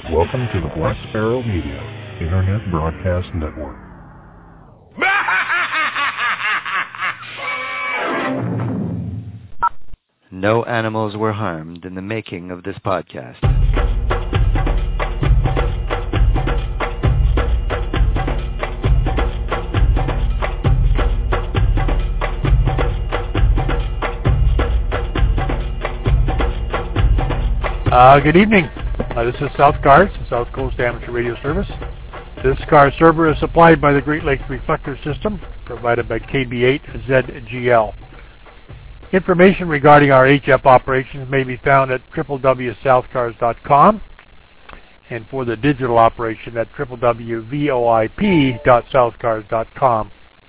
Welcome to the Black Sparrow Media Internet Broadcast Network. No animals were harmed in the making of this podcast. Good evening. This is South Cars, South Coast Amateur Radio Service. This car server is supplied by the Great Lakes Reflector System, provided by KB8ZGL. Information regarding our HF operations may be found at www.southcars.com, and for the digital operation at www.voip.southcars.com.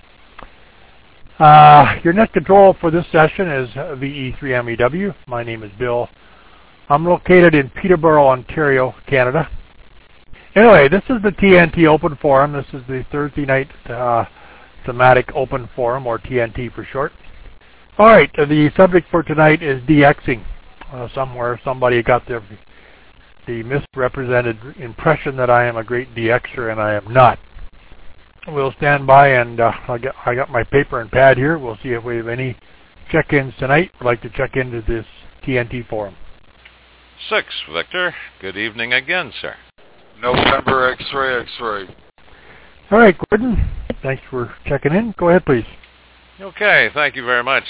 Your net control for this session is VE3MEW. My name is Bill. I'm located in Peterborough, Ontario, Canada. Anyway, this is the TNT Open Forum. This is the Thursday night thematic open forum, or TNT for short. All right, the subject for tonight is DXing. Somewhere somebody got the misrepresented impression that I am a great DXer, and I am not. We'll stand by, and I got my paper and pad here. We'll see if we have any check-ins tonight. We'd like to check into this TNT forum. 6, Victor. Good evening again, sir. November X-ray. All right, Gordon. Thanks for checking in. Go ahead, please. Okay, thank you very much.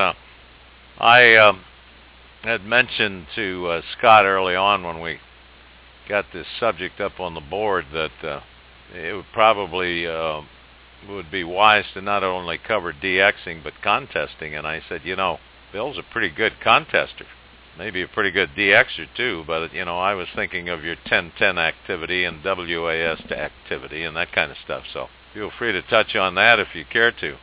I had mentioned to Scott early on when we got this subject up on the board that it would probably would be wise to not only cover DXing but contesting. And I said, Bill's a pretty good contester. Maybe a pretty good DXer too, but I was thinking of your 1010 activity and WAS activity and that kind of stuff, so feel free to touch on that if you care to.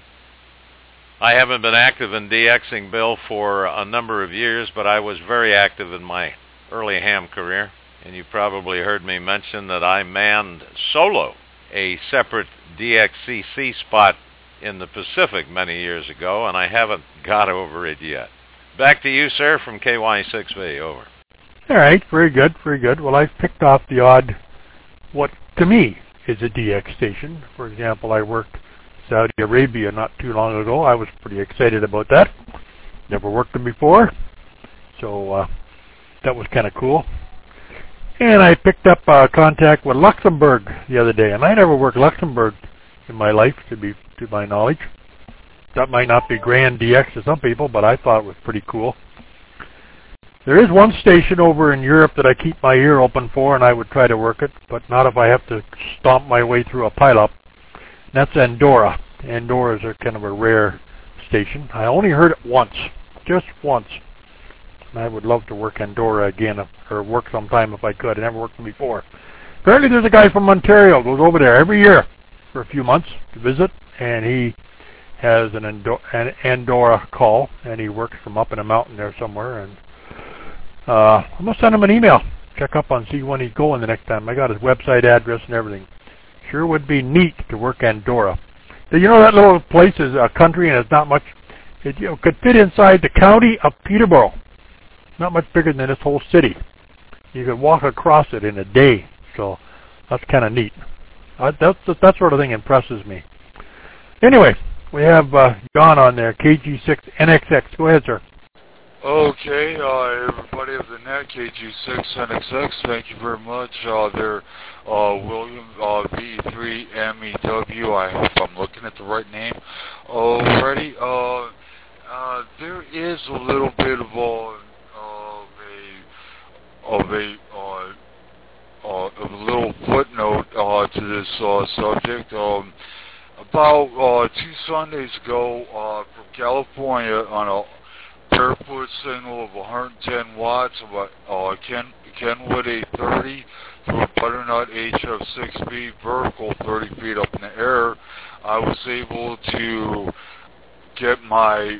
I haven't been active in DXing, Bill, for a number of years, but I was very active in my early ham career, and you probably heard me mention that I manned solo a separate DXCC spot in the Pacific many years ago, and I haven't got over it yet. Back to you, sir, from KY6V. Over. All right. Very good. Well, I've picked off the odd, what to me is a DX station. For example, I worked Saudi Arabia not too long ago. I was pretty excited about that. Never worked them before, so that was kind of cool. And I picked up contact with Luxembourg the other day, and I never worked Luxembourg in my life, to my knowledge. That might not be grand DX to some people, but I thought it was pretty cool. There is one station over in Europe that I keep my ear open for, and I would try to work it, but not if I have to stomp my way through a pileup. That's Andorra. Andorras are kind of a rare station. I only heard it once, just once. And I would love to work Andorra again, or work sometime if I could. I never worked them before. Apparently there's a guy from Ontario who goes over there every year for a few months to visit, and he has an Andorra call, and he works from up in a mountain there somewhere. And I'm going to send him an email, check up on, see when he's going the next time. I got his website address and everything. Sure would be neat to work Andorra. That little place is a country, and it's not much. It could fit inside the county of Peterborough. Not much bigger than this whole city. You could walk across it in a day, so that's kind of neat. That sort of thing impresses me. Anyway, we have John on there, KG6NXX. Go ahead, sir. Okay, everybody of the net, KG6NXX, thank you very much. They're William V3MEW. I hope I'm looking at the right name already. There is a little bit of a little footnote to this subject. About 2 Sundays ago, from California, on a barefoot signal of 110 watts, about Kenwood 830 through a Butternut HF6B vertical 30 feet up in the air, I was able to get my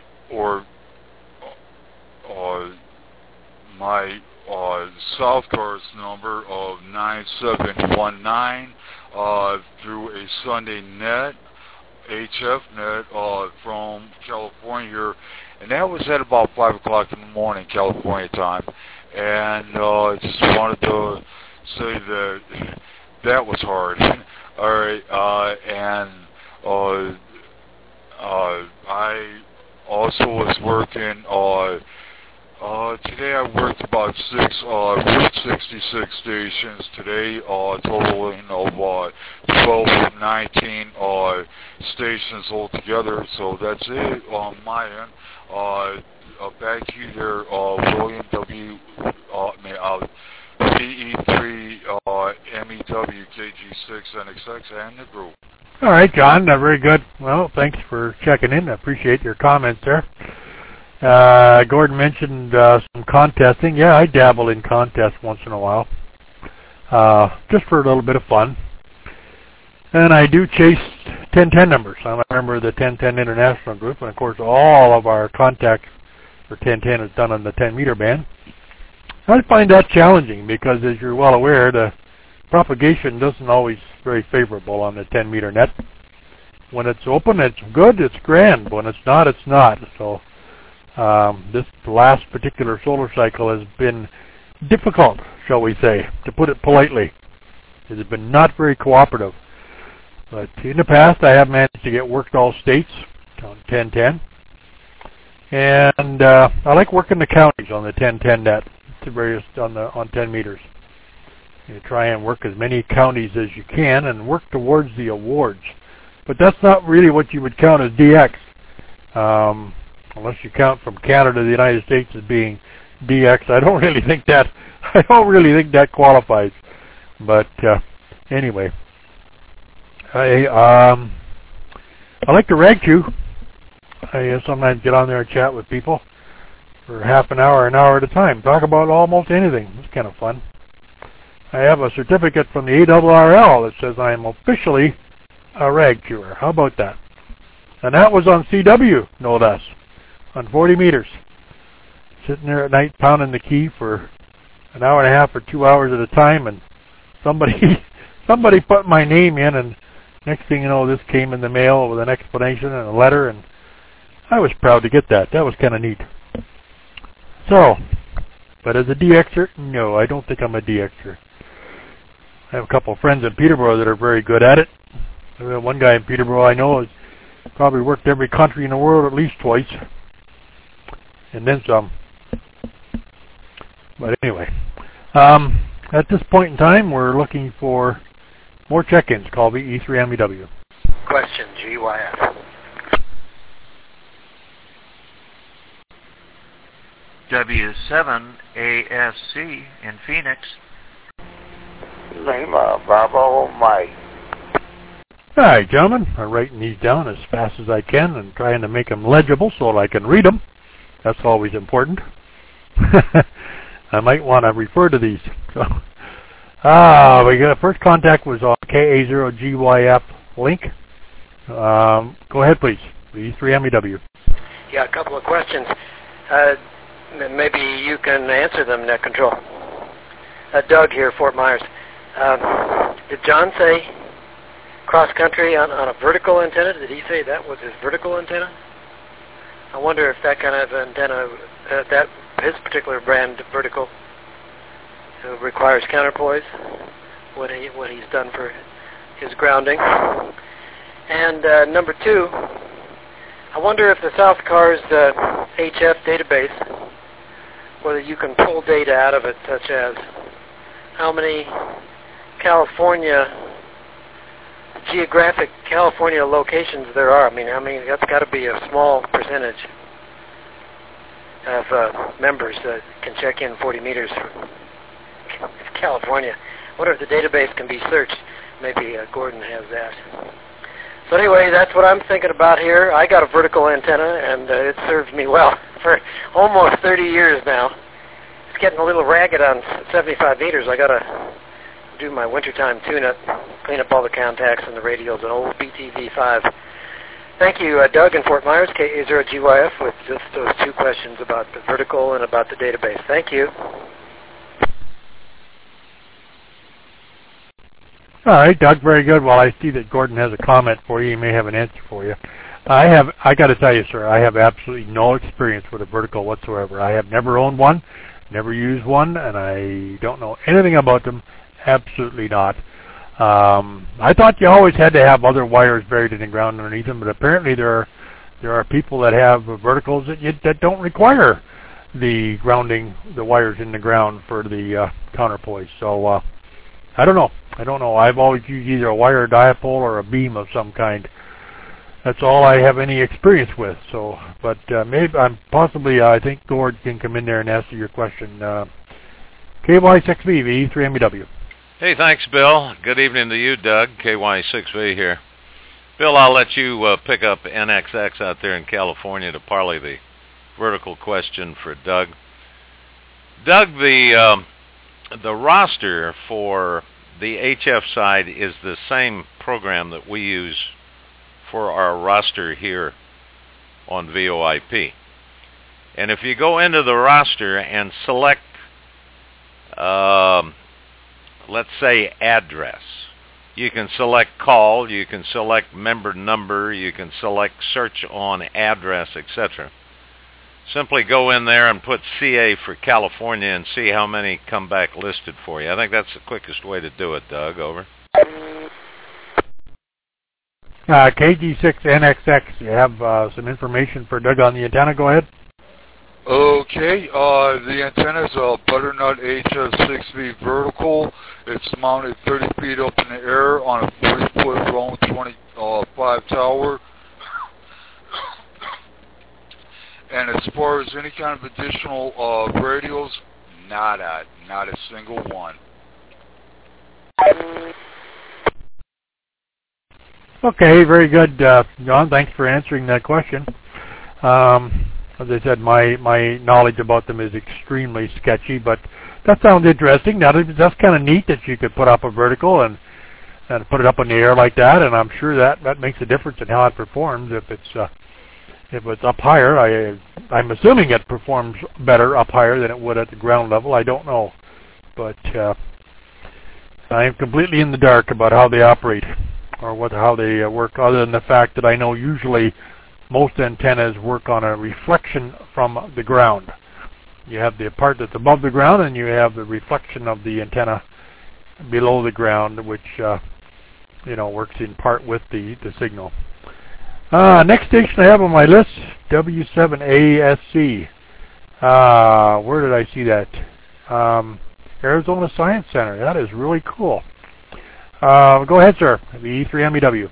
South Cars number of 9719 through a Sunday net, HF net, from California here, and that was at about 5 o'clock in the morning, California time. And just wanted to say that that was hard. All right, I also was working. Today I worked about Route 66 stations today, totaling of 12 or 19 stations altogether. So that's it on my end. Back to you there, William W. VE3 MEW KG6 NXX and the group. All right, John, very good. Well, thanks for checking in. I appreciate your comments there. Gordon mentioned some contesting. Yeah, I dabble in contests once in a while, just for a little bit of fun. And I do chase 1010 numbers. I'm a member of the 1010 International Group, and of course all of our contact for 1010 is done on the 10-meter band. I find that challenging because, as you're well aware, the propagation doesn't always very favorable on the 10-meter net. When it's open, it's good, it's grand. When it's not, it's not. So this last particular solar cycle has been difficult, shall we say, to put it politely. It has been not very cooperative. But in the past, I have managed to get worked all states on 1010. And I like working the counties on the 1010 net, to various on 10 meters. You try and work as many counties as you can and work towards the awards. But that's not really what you would count as DX, unless you count from Canada to the United States as being DX. I don't really think that qualifies. But anyway, I like to rag chew. I sometimes get on there and chat with people for half an hour at a time. Talk about almost anything. It's kind of fun. I have a certificate from the ARRL that says I am officially a rag chewer. How about that? And that was on CW, no less, on 40 meters. Sitting there at night pounding the key for an hour and a half or 2 hours at a time, and somebody put my name in, and next thing you know, this came in the mail with an explanation and a letter, and I was proud to get that. That was kind of neat. So, but as a DXer, no, I don't think I'm a DXer. I have a couple of friends in Peterborough that are very good at it. One guy in Peterborough I know has probably worked every country in the world at least twice, and then some. But anyway, at this point in time, we're looking for more check-ins. Call VE3MEW. Question, GYF. W7ASC in Phoenix. Lima, Bravo, Mike. All right, gentlemen. I'm writing these down as fast as I can and trying to make them legible so that I can read them. That's always important. I might want to refer to these. So, we got first contact was on KA0GYF link. Go ahead, please. V3MEW. Yeah, a couple of questions. Maybe you can answer them, Net Control. Doug here, Fort Myers. Did John say cross-country on a vertical antenna? Did he say that was his vertical antenna? I wonder if that kind of antenna, his particular brand vertical, requires counterpoise, what he's done for his grounding. And number two, I wonder if the South Cars HF database, whether you can pull data out of it, such as how many geographic California locations there are. I mean that's got to be a small percentage of members that can check in 40 meters from California. I wonder if the database can be searched. Maybe Gordon has that. So anyway, that's what I'm thinking about here. I got a vertical antenna, and it served me well for almost 30 years now. It's getting a little ragged on 75 meters. I got to do my wintertime tune-up, clean up all the contacts and the radials, an old BTV5. Thank you, Doug in Fort Myers, KA0GYF, with just those two questions about the vertical and about the database. Thank you. All right, Doug, very good. Well, I see that Gordon has a comment for you. He may have an answer for you. I got to tell you, sir, I have absolutely no experience with a vertical whatsoever. I have never owned one, never used one, and I don't know anything about them Absolutely not. I thought you always had to have other wires buried in the ground underneath them, but apparently there are people that have verticals that don't require the grounding the wires in the ground for the counterpoise. So I don't know. I've always used either a wire dipole or a beam of some kind. That's all I have any experience with. So, but maybe I think Gord can come in there and answer your question. KY6V, V3MEW. Hey, thanks, Bill. Good evening to you, Doug. KY6V here. Bill, I'll let you pick up NXX out there in California to parlay the vertical question for Doug. Doug, the roster for the HF side is the same program that we use for our roster here on VoIP. And if you go into the roster and select, let's say, address, you can select call, you can select member number, you can select search on address, etc. Simply go in there and put CA for California and see how many come back listed for you. I think that's the quickest way to do it, Doug. Over. KG6NXX, you have some information for Doug on the antenna. Go ahead. Okay, the antenna is a Butternut HF6V vertical. It's mounted 30 feet up in the air on a 40-foot Roam 25 tower. And as far as any kind of additional radios, not a single one. Okay, very good, John. Thanks for answering that question. As I said, my knowledge about them is extremely sketchy, but that sounds interesting. Now, that's kind of neat that you could put up a vertical and put it up in the air like that, and I'm sure that makes a difference in how it performs. If it's up higher, I'm assuming it performs better up higher than it would at the ground level. I don't know, but I am completely in the dark about how they operate or how they work, other than the fact that I know usually most antennas work on a reflection from the ground. You have the part that's above the ground, and you have the reflection of the antenna below the ground, which works in part with the signal. Next station I have on my list, W7ASC. Where did I see that? Arizona Science Center. That is really cool. Go ahead, sir. The E3MEW.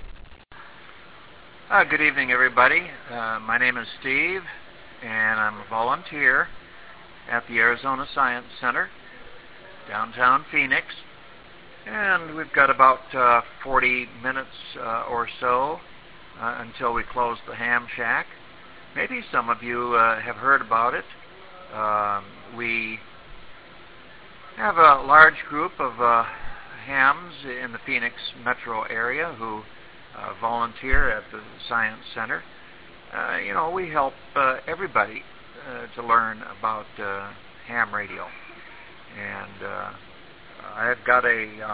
Good evening, everybody. My name is Steve, and I'm a volunteer at the Arizona Science Center, downtown Phoenix. And we've got about 40 minutes or so until we close the ham shack. Maybe some of you have heard about it. We have a large group of hams in the Phoenix metro area who volunteer at the Science Center. We help everybody to learn about ham radio. And I've got a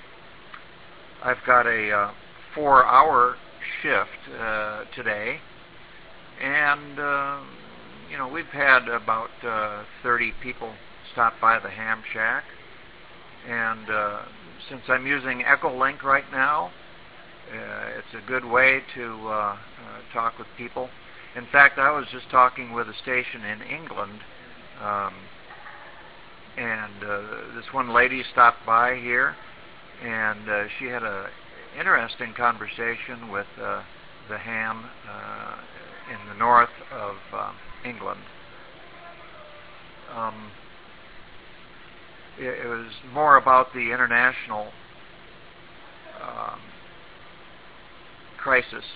4-hour shift today, and we've had about 30 people stop by the ham shack. And since I'm using Echolink right now, it's a good way to talk with people. In fact, I was just talking with a station in England, and this one lady stopped by here, and she had an interesting conversation with the ham in the north of England. It was more about the international crisis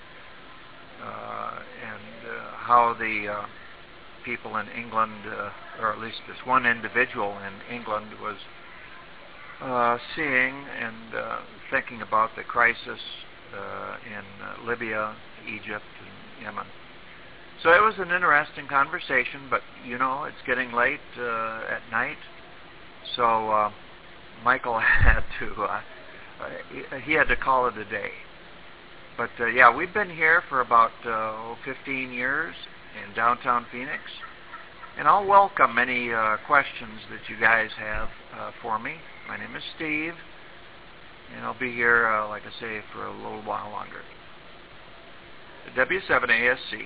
and how the people in England, or at least this one individual in England, was seeing and thinking about the crisis in Libya, Egypt, and Yemen. So it was an interesting conversation, but it's getting late at night, so Michael had to call it a day. But we've been here for about 15 years in downtown Phoenix, And I'll welcome any questions that you guys have for me. My name is Steve, and I'll be here, like I say, for a little while longer. The W7ASC.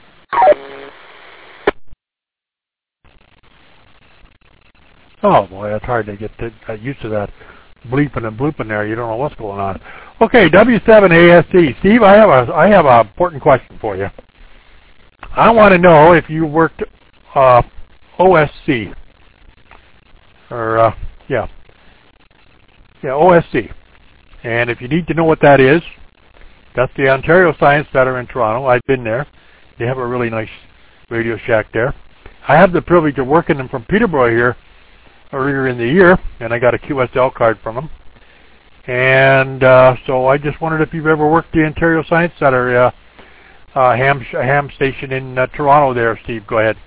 Oh boy, that's hard to get used to that bleeping and blooping there. You don't know what's going on. Okay, W7ASC. Steve, I have an important question for you. I want to know if you worked OSC or OSC. And if you need to know what that is, that's the Ontario Science Centre in Toronto. I've been there. They have a really nice Radio Shack there. I have the privilege of working them from Peterborough here earlier in the year, and I got a QSL card from them. And so I just wondered if you've ever worked the Ontario Science Centre ham station in Toronto there. Steve, go ahead.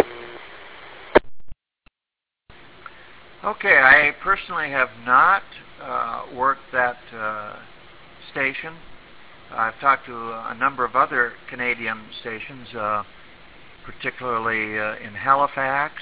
Okay, I personally have not worked that station. I've talked to a number of other Canadian stations, particularly in Halifax,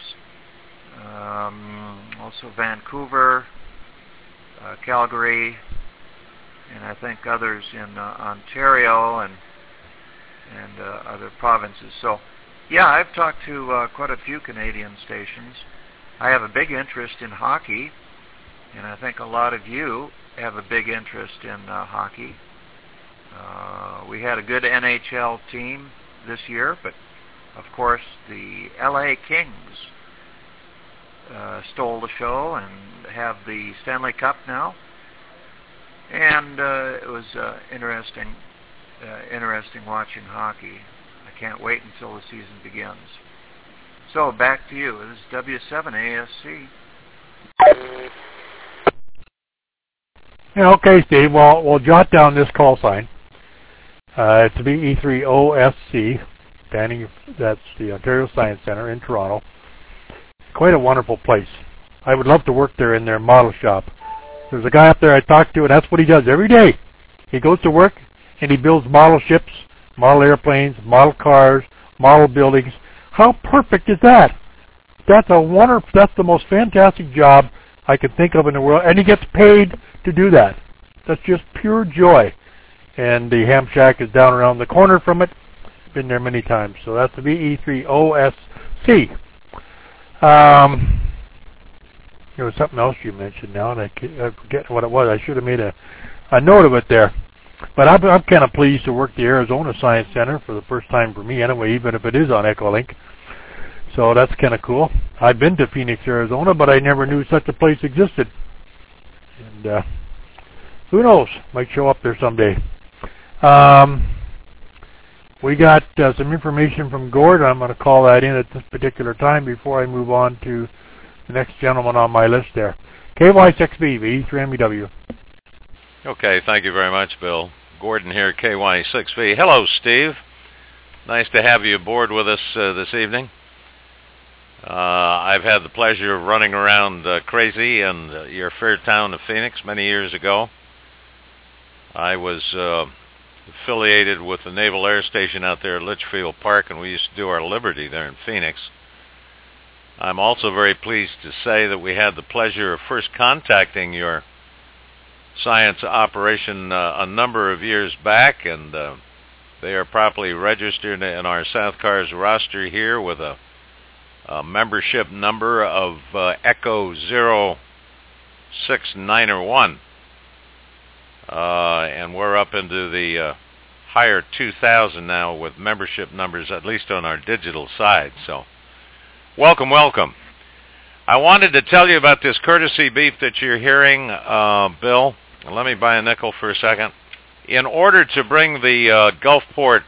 also Vancouver, Calgary, and I think others in Ontario and other provinces. So, yeah, I've talked to quite a few Canadian stations. I have a big interest in hockey, and I think a lot of you have a big interest in hockey. We had a good NHL team this year, but of course the LA Kings stole the show and have the Stanley Cup now. And it was interesting watching hockey. I can't wait until the season begins. So back to you. This is W7ASC. Yeah, okay, Steve. Well, we'll jot down this call sign. It's BE3OSC, standing, that's the Ontario Science Centre in Toronto. Quite a wonderful place. I would love to work there in their model shop. There's a guy up there I talked to, and that's what he does every day. He goes to work, and he builds model ships, model airplanes, model cars, model buildings. How perfect is that? That's the most fantastic job I can think of in the world, and he gets paid to do that. That's just pure joy. And the ham shack is down around the corner from it. Been there many times. So that's the BE3OSC. There was something else you mentioned now, and I forget what it was. I should have made a note of it there. But I'm kind of pleased to work the Arizona Science Center for the first time for me anyway, even if it is on Echolink. So that's kind of cool. I've been to Phoenix, Arizona, but I never knew such a place existed. And who knows? Might show up there someday. We got some information from Gord. I'm going to call that in at this particular time before I move on to the next gentleman on my list there. KY6B, V3MEW. Okay, thank you very much, Bill. Gordon here, KY6V. Hello, Steve. Nice to have you aboard with us this evening. I've had the pleasure of running around crazy in your fair town of Phoenix many years ago. I was affiliated with the Naval Air Station out there at Litchfield Park, and we used to do our Liberty there in Phoenix. I'm also very pleased to say that we had the pleasure of first contacting your science operation a number of years back, and they are properly registered in our South Cars roster here with a membership number of Echo 0691. And we're up into the higher 2,000 now with membership numbers, at least on our digital side. So, welcome, welcome. I wanted to tell you about this courtesy beep that you're hearing, Bill. Let me buy a nickel for a second. In order to bring the Gulfport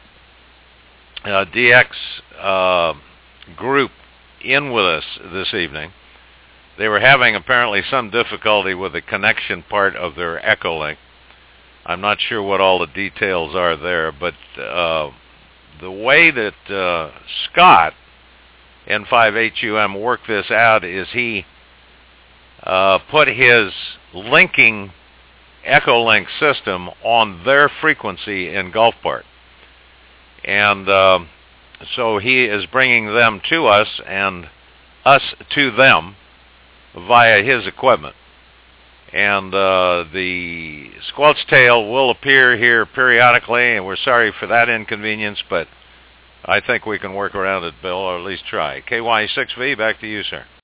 DX group in with us this evening, they were having apparently some difficulty with the connection part of their Echolink. I'm not sure what all the details are there, but the way that Scott, N5HUM, worked this out is he put his linking Echolink system on their frequency in Gulfport. And So he is bringing them to us and us to them via his equipment. And the squelch tail will appear here periodically, and we're sorry for that inconvenience, but I think we can work around it, Bill, or at least try. KY6V, back to you, sir.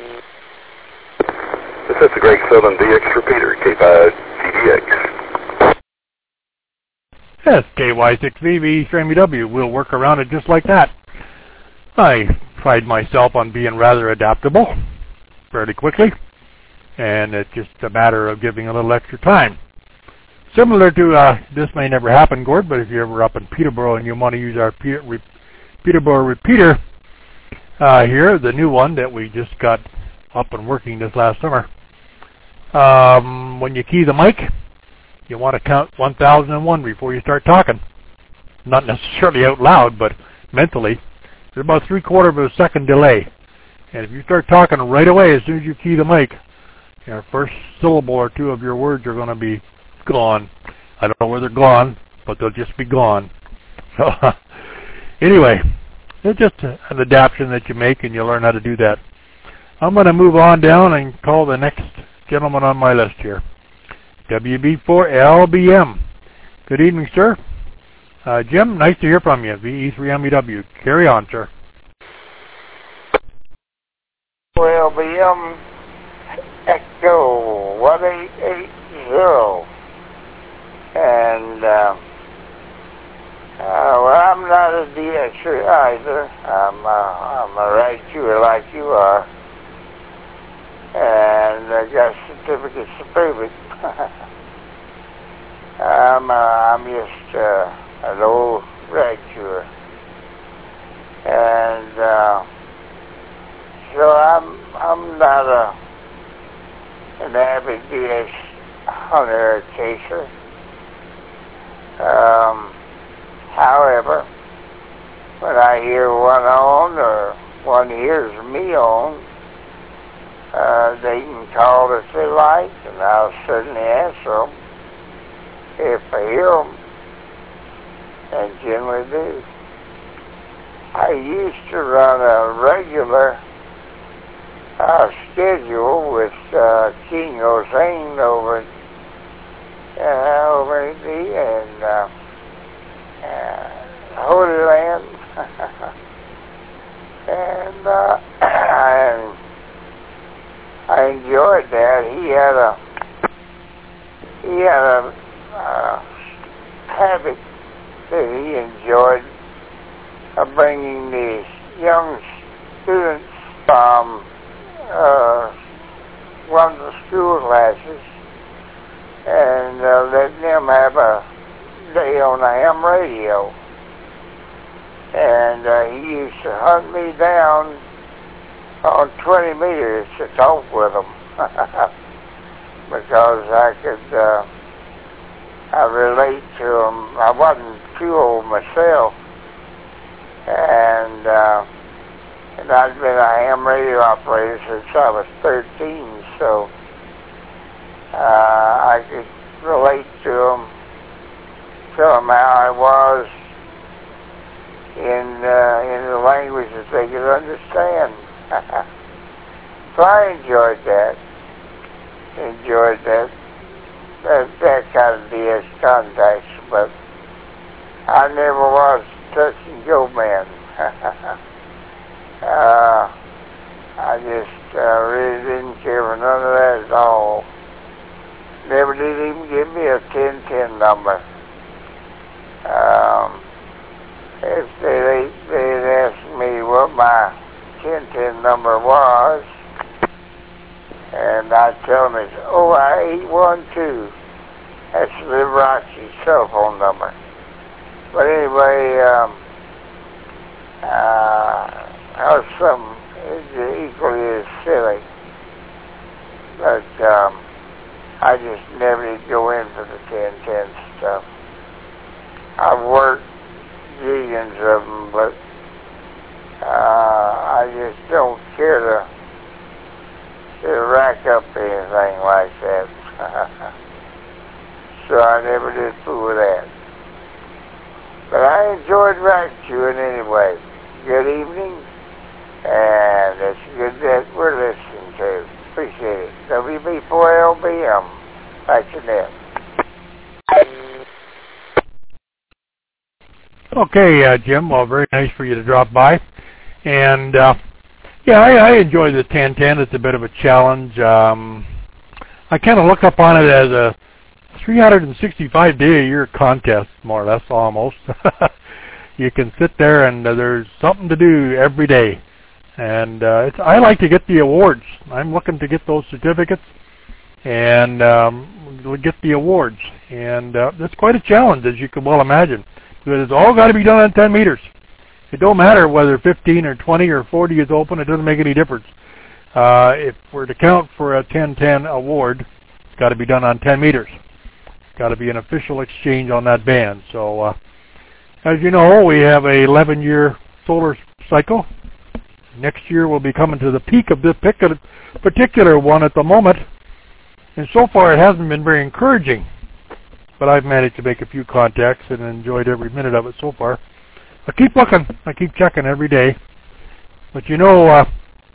This is the Greg Southern DX repeater, K5GDX. Yes, KY6V, VE3MEW. We'll work around it just like that. I pride myself on being rather adaptable fairly quickly, and it's just a matter of giving a little extra time. Similar to, this may never happen, Gord, but if you're ever up in Peterborough and you want to use our Peterborough repeater here, the new one that we just got up and working this last summer, when you key the mic, you want to count 1001 before you start talking. Not necessarily out loud, but mentally. There's about 3/4 of a second delay. And if you start talking right away, as soon as you key the mic, your first syllable or two of your words are going to be gone. I don't know where they're gone, but they'll just be gone. So, anyway, it's just an adaptation that you make, and you learn how to do that. I'm going to move on down and call the next gentleman on my list here. WB4LBM. Good evening, sir. Jim, nice to hear from you. VE3MEW. Carry on, sir. LBM Echo 1880. And, well, I'm not a DXer either. I'm a right shooter like you are. And I got certificates to prove it. I'm just an old rag chewer. And so I'm not an avid DX hunter or chaser. However, when I hear one on or one hears me on, they can call if they like, and I'll certainly answer them if I hear them, and generally do. I used to run a regular schedule with King Hossein over at the Holy Land, and I enjoyed that. He had a habit that he enjoyed of bringing these young students from one of the school classes and letting them have a day on the ham radio. And he used to hunt me down on 20 meters to talk with them because I could I relate to them. I wasn't too old myself, and I'd been a ham radio operator since I was 13, so I could relate to them, tell them how I was in the language that they could understand. So I enjoyed that. That kind of DS contact, but I never was touch and go man. I just really didn't care for none of that at all. Never did even give me a 1010 number. If they'd asked me what my 1010 number was, and I'd tell them it's OI812. That's Liberace's cell phone number. But anyway, that was something equally as silly. But I just never did go in for the 1010 stuff. I've worked millions of them, but I just don't care to rack up anything like that. So I never did fool with that. But I enjoyed rack chewing anyway. good evening, and it's good that we're listening to. Appreciate it. WB4LBM. Thanks, Annette. Okay, Jim. Well, very nice for you to drop by. And, yeah, I enjoy the 1010. It's a bit of a challenge. I kind of look upon it as a 365-day-a-year contest, more or less, almost. You can sit there and there's something to do every day. And I like to get the awards. I'm looking to get those certificates and get the awards. And it's quite a challenge, as you can well imagine. Because it's all got to be done on 10 meters. It don't matter whether 15 or 20 or 40 is open. It doesn't make any difference. If we're to count for a 1010 award, it's got to be done on 10 meters. It's got to be an official exchange on that band. So, as you know, we have a 11-year solar cycle. Next year we'll be coming to the peak of this particular one at the moment. And so far it hasn't been very encouraging. But I've managed to make a few contacts and enjoyed every minute of it so far. I keep looking. I keep checking every day. But you know,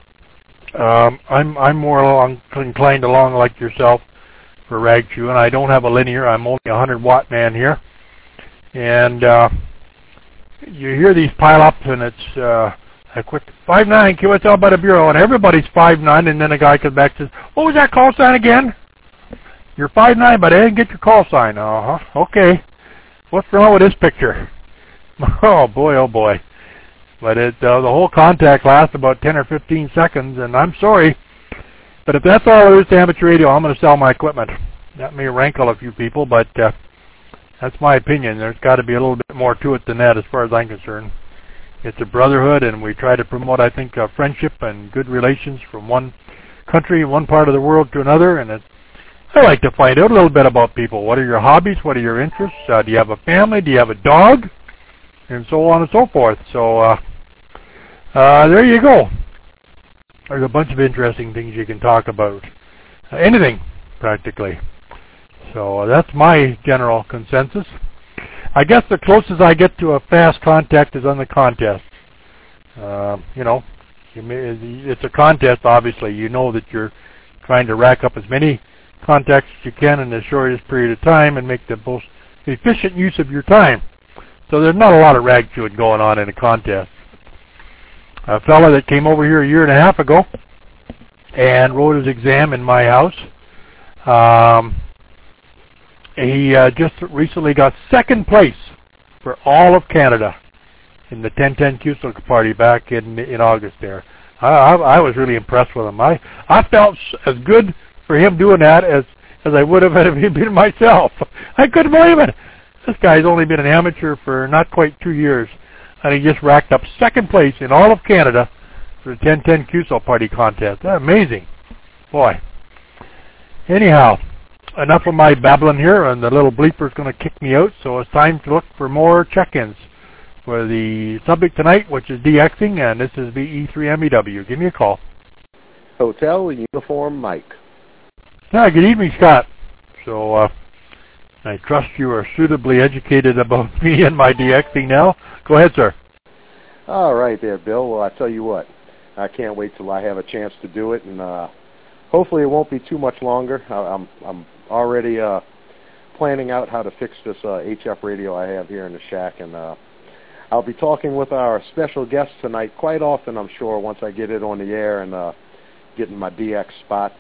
I'm more inclined along like yourself for rag chewing. I don't have a linear. I'm only a 100-watt man here. And you hear these pile-ups, and it's a quick 5.9 QSL by the Bureau, and everybody's 5.9, and then a guy comes back and says, what was that call sign again? You're 5.9, but I didn't get your call sign. Okay. What's wrong with this picture? Oh, boy, oh, boy. But the whole contact lasts about 10 or 15 seconds, and I'm sorry, but if that's all there is to amateur radio, I'm going to sell my equipment. That may rankle a few people, but that's my opinion. There's got to be a little bit more to it than that as far as I'm concerned. It's a brotherhood, and we try to promote, I think, friendship and good relations from one country, one part of the world to another, and I like to find out a little bit about people. What are your hobbies? What are your interests? Do you have a family? Do you have a dog? And so on and so forth. So there you go. There's a bunch of interesting things you can talk about. Anything, practically. So that's my general consensus. I guess the closest I get to a fast contact is on the contest. You know, it's a contest, obviously. You know that you're trying to rack up as many contacts as you can in the shortest period of time and make the most efficient use of your time. So there's not a lot of rag chewing going on in a contest. A fellow that came over here a year and a half ago and wrote his exam in my house, he just recently got second place for all of Canada in the 1010 QSL party back in August there. I was really impressed with him. I felt as good for him doing that as I would have had it been myself. I couldn't believe it. This guy's only been an amateur for not quite 2 years, and he just racked up second place in all of Canada for the 1010 QSL party contest. That's amazing. Boy. Anyhow, enough of my babbling here, and the little bleeper's going to kick me out, so it's time to look for more check-ins for the subject tonight, which is DXing, and this is VE3MEW. Give me a call. Hotel Uniform Mike. Good evening, Scott. So, I trust you are suitably educated about me and my DXing now. Go ahead, sir. All right there, Bill. Well, I tell you what, I can't wait till I have a chance to do it, and hopefully it won't be too much longer. I'm already planning out how to fix this HF radio I have here in the shack, and I'll be talking with our special guest tonight quite often, I'm sure, once I get it on the air and getting my DX spots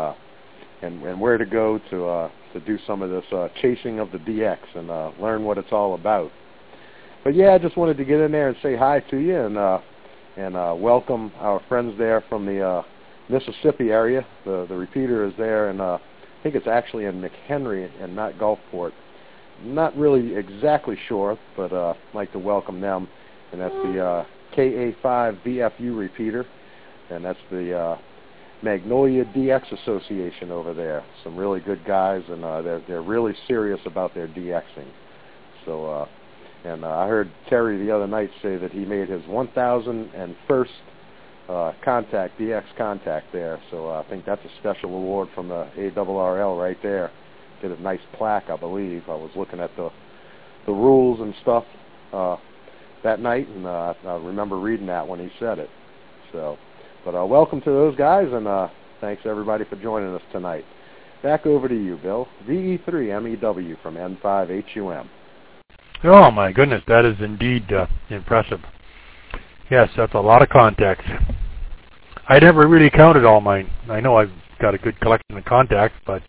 and where to go to do some of this chasing of the DX and learn what it's all about. But yeah, I just wanted to get in there and say hi to you and welcome our friends there from the Mississippi area. The repeater is there, and I think it's actually in McHenry and not Gulfport. Not really exactly sure, but I'd like to welcome them. And that's the KA5 VFU repeater, and that's the Magnolia DX Association over there. Some really good guys, and they're really serious about their DXing. So, and I heard Terry the other night say that he made his 1001st contact, DX contact there. So I think that's a special award from the ARRL right there. Did a nice plaque, I believe. I was looking at the rules and stuff that night, and I remember reading that when he said it. So, but welcome to those guys, and thanks everybody for joining us tonight. Back over to you, Bill. VE3MEW from N5HUM. Oh my goodness, that is indeed impressive. Yes, that's a lot of contacts. I never really counted all mine. I know I've got a good collection of contacts, but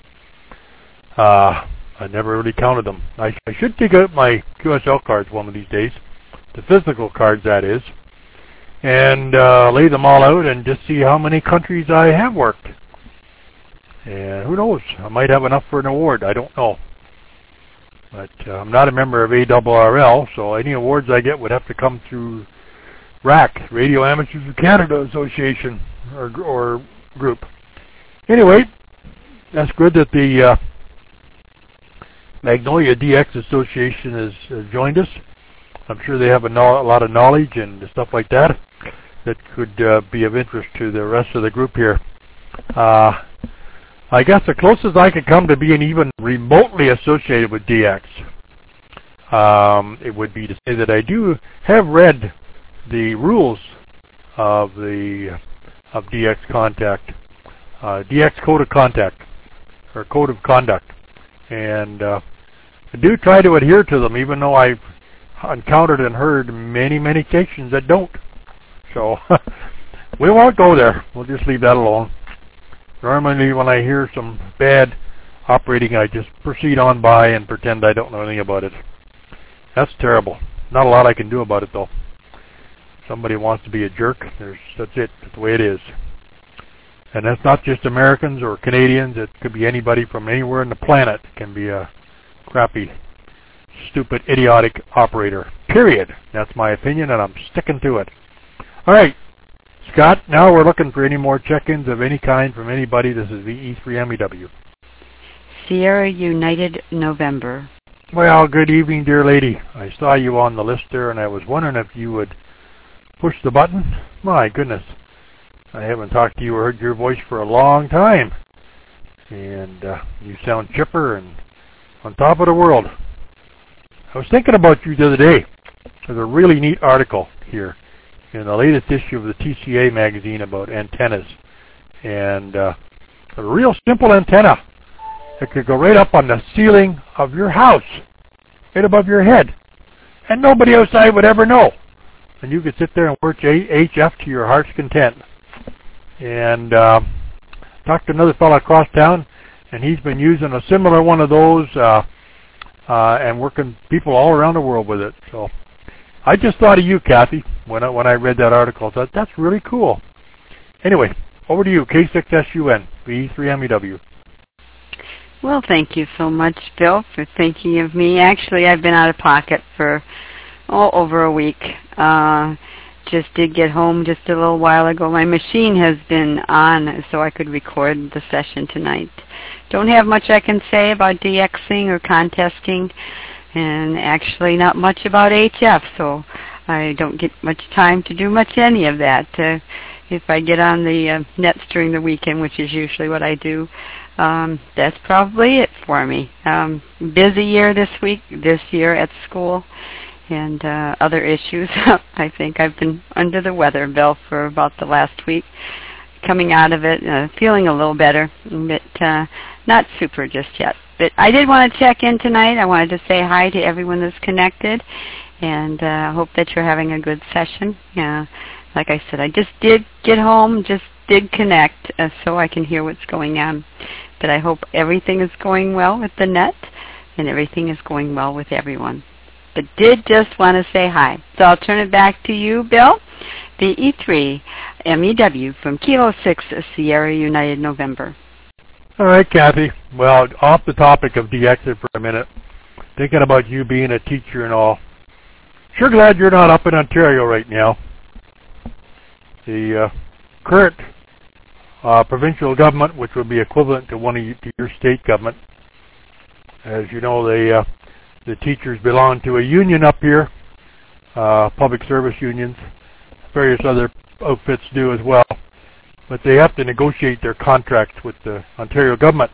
I never really counted them. I should dig out my QSL cards one of these days, the physical cards that is, and lay them all out and just see how many countries I have worked. And who knows, I might have enough for an award, I don't know. But I'm not a member of ARRL, so any awards I get would have to come through RAC, Radio Amateurs of Canada Association or group. Anyway, that's good that the Magnolia DX Association has joined us. I'm sure they have a lot of knowledge and stuff like that could be of interest to the rest of the group here. I guess the closest I could come to being even remotely associated with DX, it would be to say that I do have read the rules of DX Contact, DX Code of Contact, or Code of Conduct, and I do try to adhere to them, even though I've encountered and heard many, many stations that don't. So we won't go there. We'll just leave that alone. Normally when I hear some bad operating, I just proceed on by and pretend I don't know anything about it. That's terrible. Not a lot I can do about it, though. Somebody wants to be a jerk, that's it. That's the way it is. And that's not just Americans or Canadians. It could be anybody from anywhere on the planet can be a crappy, stupid, idiotic operator. Period. That's my opinion, and I'm sticking to it. All right. Scott, now we're looking for any more check-ins of any kind from anybody. This is VE3MEW. Sierra United November. Well, good evening, dear lady. I saw you on the list there, and I was wondering if you would push the button. My goodness. I haven't talked to you or heard your voice for a long time. And you sound chipper and on top of the world. I was thinking about you the other day. There's a really neat article here in the latest issue of the TCA magazine about antennas. And a real simple antenna that could go right up on the ceiling of your house, right above your head. And nobody outside would ever know. And you could sit there and work HF to your heart's content. And talked to another fellow across town, and he's been using a similar one of those and working people all around the world with it. So I just thought of you, Kathy, when I read that article. I thought, that's really cool. Anyway, over to you, K6SUN, VE3MEW. Well, thank you so much, Bill, for thinking of me. Actually, I've been out of pocket for over a week. Just did get home just a little while ago. My machine has been on so I could record the session tonight. Don't have much I can say about DXing or contesting, and actually not much about HF, so I don't get much time to do much any of that. If I get on the nets during the weekend, which is usually what I do, that's probably it for me. Busy year this year at school, and other issues. I think I've been under the weather, Bill, for about the last week. Coming out of it, feeling a little better, but not super just yet. But I did want to check in tonight. I wanted to say hi to everyone that's connected, and hope that you're having a good session. Like I said, I just did get home, just did connect, so I can hear what's going on. But I hope everything is going well with the net, and everything is going well with everyone. But did just want to say hi. So I'll turn it back to you, Bill. VE3MEW from Kilo 6 Sierra United November. All right, Kathy. Well, off the topic of DX for a minute, thinking about you being a teacher and all. Sure glad you're not up in Ontario right now. The current provincial government, which would be equivalent to your state government, as you know, the teachers belong to a union up here, public service unions. Various other outfits do as well. But they have to negotiate their contracts with the Ontario government.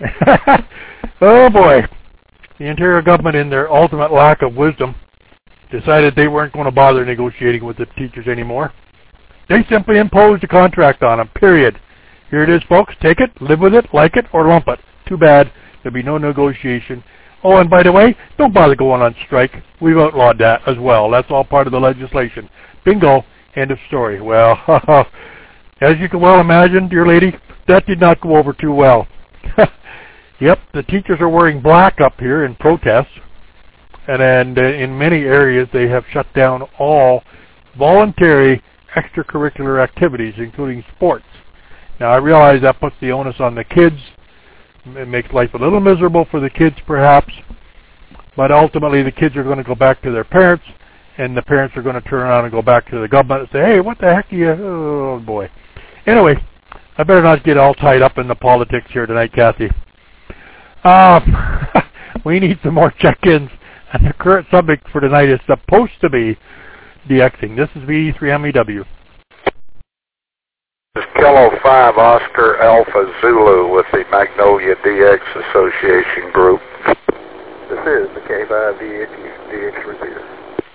Oh boy. The Ontario government, in their ultimate lack of wisdom, decided they weren't going to bother negotiating with the teachers anymore. They simply imposed a contract on them, period. Here it is, folks. Take it, live with it, like it, or lump it. Too bad. There'll be no negotiation. Oh, and by the way, don't bother going on strike. We've outlawed that as well. That's all part of the legislation. Bingo. End of story. Well, as you can well imagine, dear lady, that did not go over too well. Yep, the teachers are wearing black up here in protest. And in many areas, they have shut down all voluntary extracurricular activities, including sports. Now, I realize that puts the onus on the kids. It makes life a little miserable for the kids, perhaps. But ultimately, the kids are going to go back to their parents, and the parents are going to turn around and go back to the government and say, hey, what the heck are you... Oh, boy. Anyway, I better not get all tied up in the politics here tonight, Kathy. We need some more check-ins. And the current subject for tonight is supposed to be DXing. This is VE3MEW. This is Kilo 5 Oscar Alpha Zulu with the Magnolia DX Association Group. This is the K5 DX Repeater.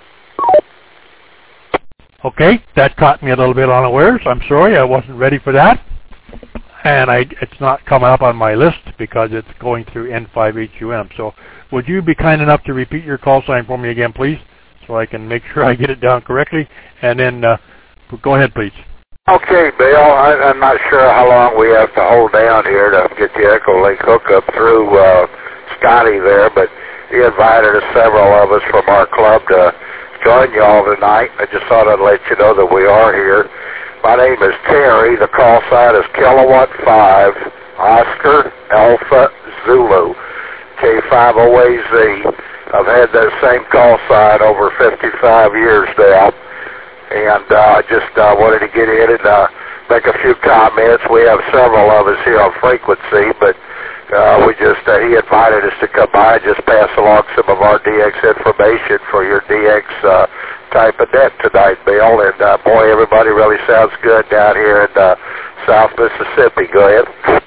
Okay, that caught me a little bit unawares. I'm sorry, I wasn't ready for that. And it's not coming up on my list because it's going through N5HUM. So would you be kind enough to repeat your call sign for me again, please, so I can make sure I get it down correctly? And then go ahead, please. Okay, Bill, I'm not sure how long we have to hold down here to get the Echolink hookup through Scotty there, but he invited several of us from our club to join you all tonight. I just thought I'd let you know that we are here. My name is Terry. The call sign is Kilowatt 5 Oscar Alpha Zulu K5OAZ. I've had that same call sign over 55 years now, and I just wanted to get in and make a few comments. We have several of us here on frequency, but he invited us to come by and just pass along some of our DX information for your DX type of net tonight, Bill. And boy, everybody really sounds good down here in South Mississippi. Go ahead.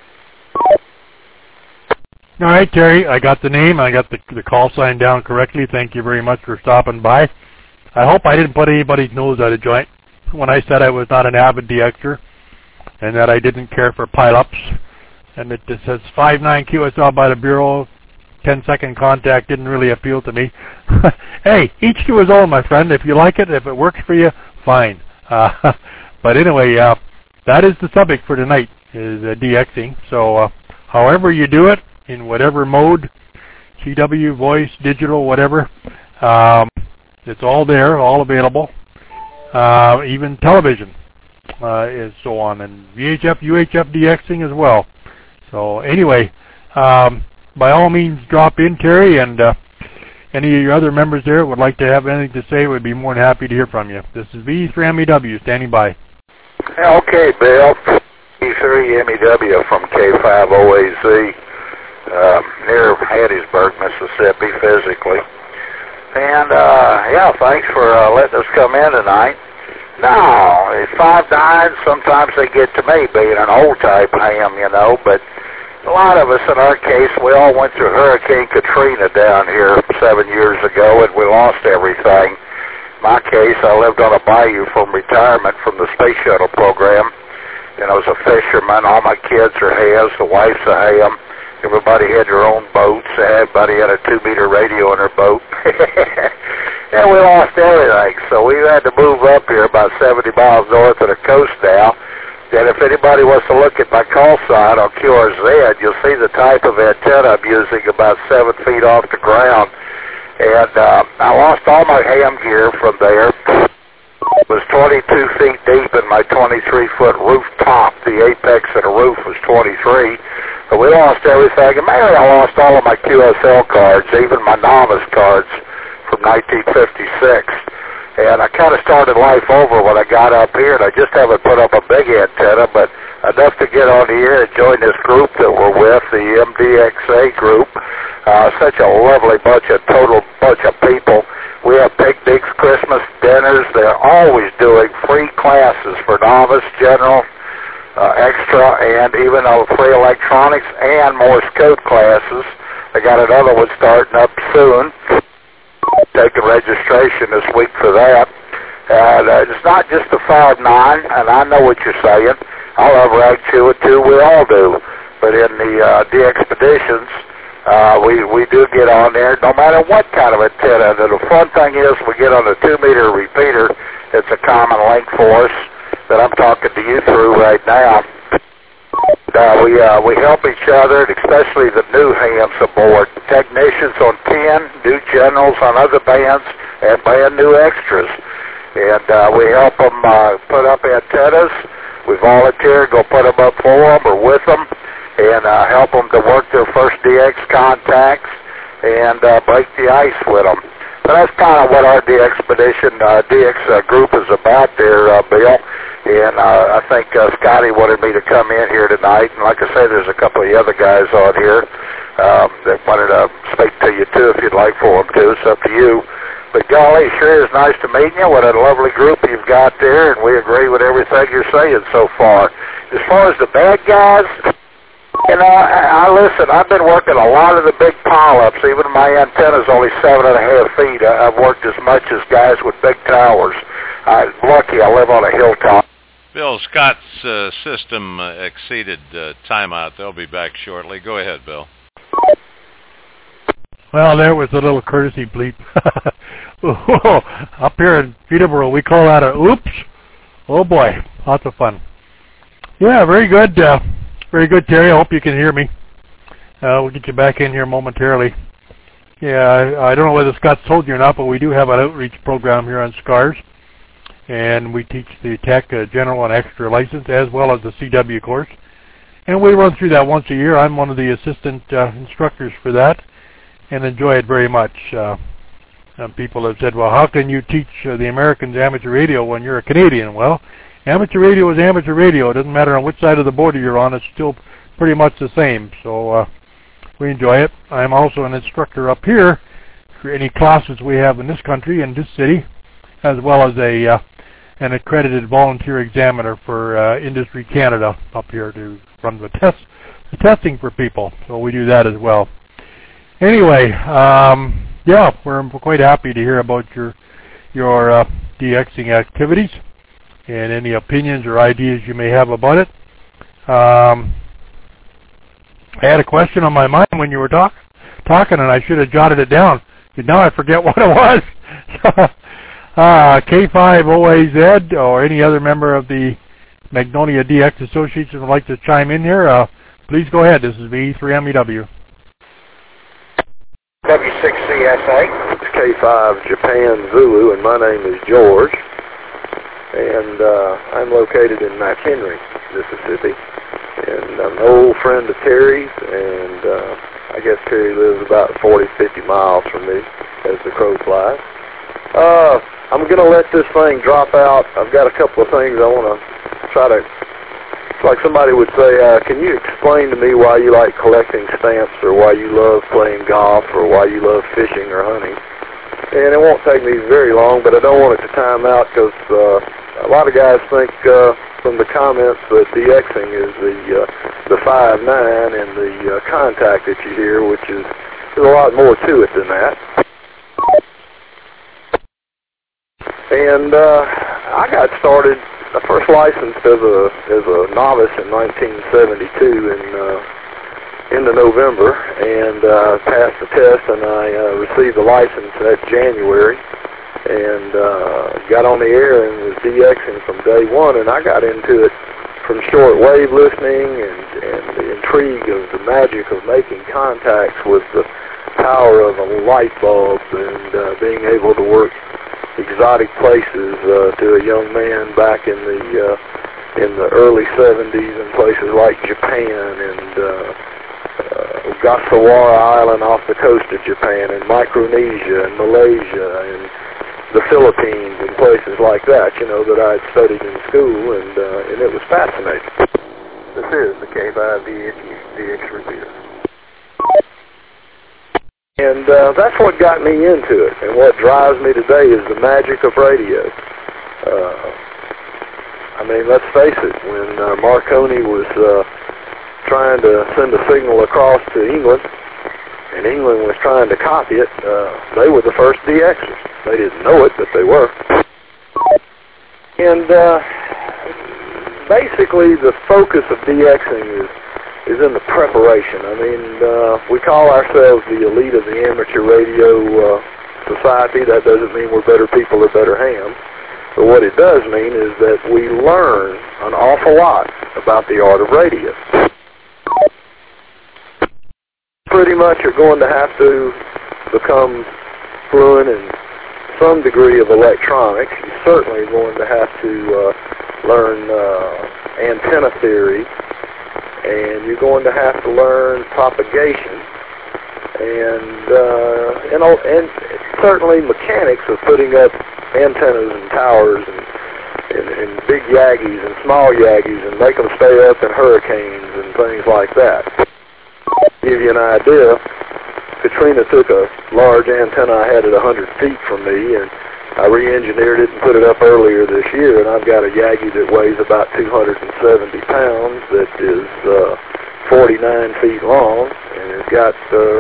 All right, Terry, I got the name. I got the call sign down correctly. Thank you very much for stopping by. I hope I didn't put anybody's nose out of joint when I said I was not an avid DXer and that I didn't care for pile-ups. And it just says 5.9 QSL by the Bureau, 10-second contact didn't really appeal to me. Hey, each to his own, my friend. If you like it, if it works for you, fine. But anyway, that is the subject for tonight, is DXing. So however you do it, in whatever mode, CW, voice, digital, whatever, it's all there, all available. Even television is so on, and VHF, UHF DXing as well. So anyway, by all means, drop in, Terry, and any of your other members there would like to have anything to say, would be more than happy to hear from you. This is VE3MEW standing by. Okay, Bill. VE3MEW from K5OAZ, near Hattiesburg, Mississippi, physically. And, yeah, thanks for letting us come in tonight. No, it's 5.9. Sometimes they get to me being an old type ham, you know, but a lot of us in our case, we all went through Hurricane Katrina down here 7 years ago, and we lost everything. In my case, I lived on a bayou from retirement from the space shuttle program, and I was a fisherman. All my kids are hams, the wife's a ham. Everybody had their own boats. Everybody had a 2-meter radio in their boat. And we lost everything. So we had to move up here about 70 miles north of the coast now. And if anybody wants to look at my call sign on QRZ, you'll see the type of antenna I'm using about 7 feet off the ground. And I lost all my ham gear from there. It was 22 feet deep in my 23-foot rooftop. The apex of the roof was 23. But we lost everything. And mainly I lost all of my QSL cards, even my novice cards from 1956. And I kind of started life over when I got up here, and I just haven't put up a big antenna, but enough to get on the air and join this group that we're with, the MDXA group. Such a lovely bunch of people. We have picnics, Christmas dinners. They're always doing free classes for novice, general, extra, and even free electronics and Morse code classes. I got another one starting up soon. taking registration this week for that. It's not just the 5.9, and I know what you're saying. I love rag chewing too. We all do. But in the DXpeditions, we do get on there, no matter what kind of antenna. And the fun thing is, we get on a 2-meter repeater. It's a common link for us that I'm talking to you through right now. We help each other, and especially the new hams aboard. Technicians on 10, new generals on other bands, and brand new extras. And we help them put up antennas. We volunteer to go put them up for them or with them, and help them to work their first DX contacts and break the ice with them. So that's kind of what our DXpedition, DX group is about there, Bill. And I think Scotty wanted me to come in here tonight. And like I say, there's a couple of the other guys on here that wanted to speak to you, too, if you'd like for them to. It's up to you. But golly, sure is nice to meet you. What a lovely group you've got there, and we agree with everything you're saying so far. As far as the bad guys, you know, I listen, I've been working a lot of the big pile-ups. Even my antenna's only 7.5 feet. I've worked as much as guys with big towers. I'm lucky I live on a hilltop. Bill, Scott's system exceeded timeout. They'll be back shortly. Go ahead, Bill. Well, there was a little courtesy bleep. Up here in Peterborough, we call that a oops. Oh, boy. Lots of fun. Yeah, very good. Very good, Terry. I hope you can hear me. We'll get you back in here momentarily. Yeah, I don't know whether Scott's told you or not, but we do have an outreach program here on SCARS. And we teach the Tech General and Extra license as well as the CW course. And we run through that once a year. I'm one of the assistant instructors for that and enjoy it very much. People have said, well, how can you teach the Americans amateur radio when you're a Canadian? Well, amateur radio is amateur radio. It doesn't matter on which side of the border you're on. It's still pretty much the same. So we enjoy it. I'm also an instructor up here for any classes we have in this country, in this city, as well as an accredited volunteer examiner for Industry Canada up here to run the testing for people. So we do that as well. Anyway, yeah, we're quite happy to hear about your DXing activities and any opinions or ideas you may have about it. I had a question on my mind when you were talking, and I should have jotted it down. But now I forget what it was. K5OAZ or any other member of the Magnolia DX Association would like to chime in here, please go ahead. This is V3MEW. W6CSA. It's K5 Japan Zulu, and my name is George. And I'm located in McHenry, Mississippi. And I'm an old friend of Terry's, and I guess Terry lives about 40, 50 miles from me as the crow flies. I'm going to let this thing drop out. I've got a couple of things I want to try to, like somebody would say, can you explain to me why you like collecting stamps, or why you love playing golf, or why you love fishing or hunting? And it won't take me very long, but I don't want it to time out because a lot of guys think from the comments that DXing is the 5.9 and the contact that you hear, which is there's a lot more to it than that. And I got started. I first licensed as a novice in 1972 in November, and passed the test, and I received the license that January, and got on the air and was DXing from day one. And I got into it from short wave listening and the intrigue of the magic of making contacts with the power of a light bulb, and being able to work exotic places to a young man back in the early 70s in places like Japan and Ogasawara Island off the coast of Japan, and Micronesia and Malaysia and the Philippines and places like that, you know, that I'd studied in school, and it was fascinating. This is the K5DX repeater. And that's what got me into it, and what drives me today is the magic of radio. I mean, let's face it, when Marconi was trying to send a signal across to England, and England was trying to copy it, they were the first DXers. They didn't know it, but they were. And basically, the focus of DXing is in the preparation. I mean, we call ourselves the elite of the amateur radio society. That doesn't mean we're better people or better hams. But what it does mean is that we learn an awful lot about the art of radio. Pretty much you're going to have to become fluent in some degree of electronics. You're certainly going to have to learn antenna theory, and you're going to have to learn propagation, and certainly mechanics of putting up antennas and towers and big Yaggies and small Yaggies and make them stay up in hurricanes and things like that. To give you an idea, Katrina took a large antenna I had at 100 feet from me, and I re-engineered it and put it up earlier this year, and I've got a Yagi that weighs about 270 pounds that is 49 feet long, and it's got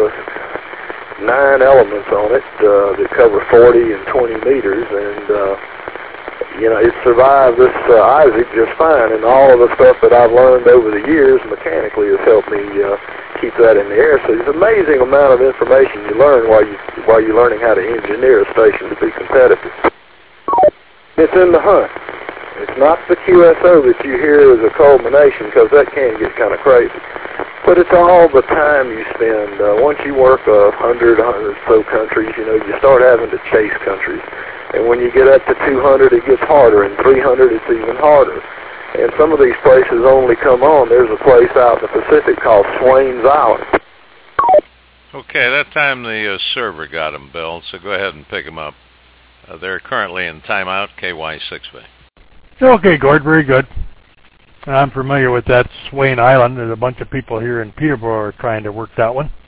9 elements on it that cover 40 and 20 meters, and it survived this Isaac just fine, and all of the stuff that I've learned over the years mechanically has helped me keep that in the air. So there's an amazing amount of information you learn while you're learning how to engineer a station to be competitive. It's in the hunt. It's not the QSO that you hear as a culmination, because that can get kind of crazy. But it's all the time you spend. Once you work 100 or so countries, you start having to chase countries. And when you get up to 200, it gets harder, and 300, it's even harder. And some of these places only come on. There's a place out in the Pacific called Swains Island. Okay, that time the server got them, Bill, so go ahead and pick them up. They're currently in timeout, KY6B. Okay, Gord, very good. I'm familiar with that Swain Island. There's a bunch of people here in Peterborough are trying to work that one.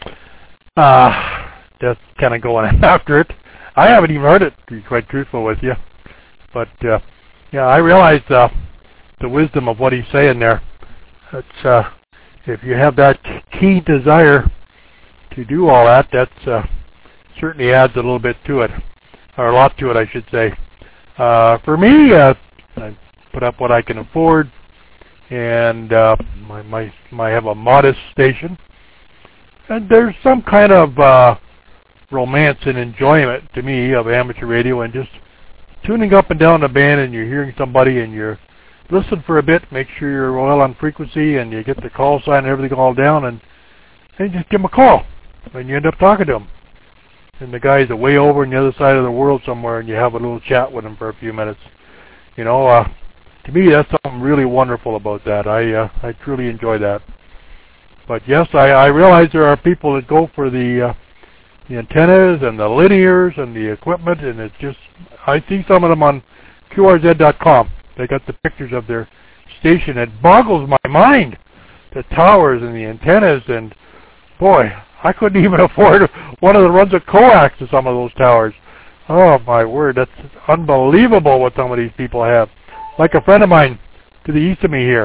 Just kind of going after it. I haven't even heard it, to be quite truthful with you. But, I realize the wisdom of what he's saying there. It's, if you have that key desire to do all that, that's certainly adds a little bit to it. Or a lot to it, I should say. For me, I put up what I can afford, and I have a modest station. And there's some kind of romance and enjoyment to me of amateur radio, and just tuning up and down the band, and you're hearing somebody, and you're listen for a bit, make sure you're well on frequency, and you get the call sign and everything all down, and just give them a call, and you end up talking to them. And the guy's way over on the other side of the world somewhere, and you have a little chat with him for a few minutes. To me, that's something really wonderful about that. I truly enjoy that. But yes, I realize there are people that go for the antennas and the linears and the equipment, and it's just, I see some of them on QRZ.com. They got the pictures of their station. It boggles my mind, the towers and the antennas, and boy, I couldn't even afford one of the runs of coax to some of those towers. Oh my word, that's unbelievable what some of these people have. Like a friend of mine to the east of me here,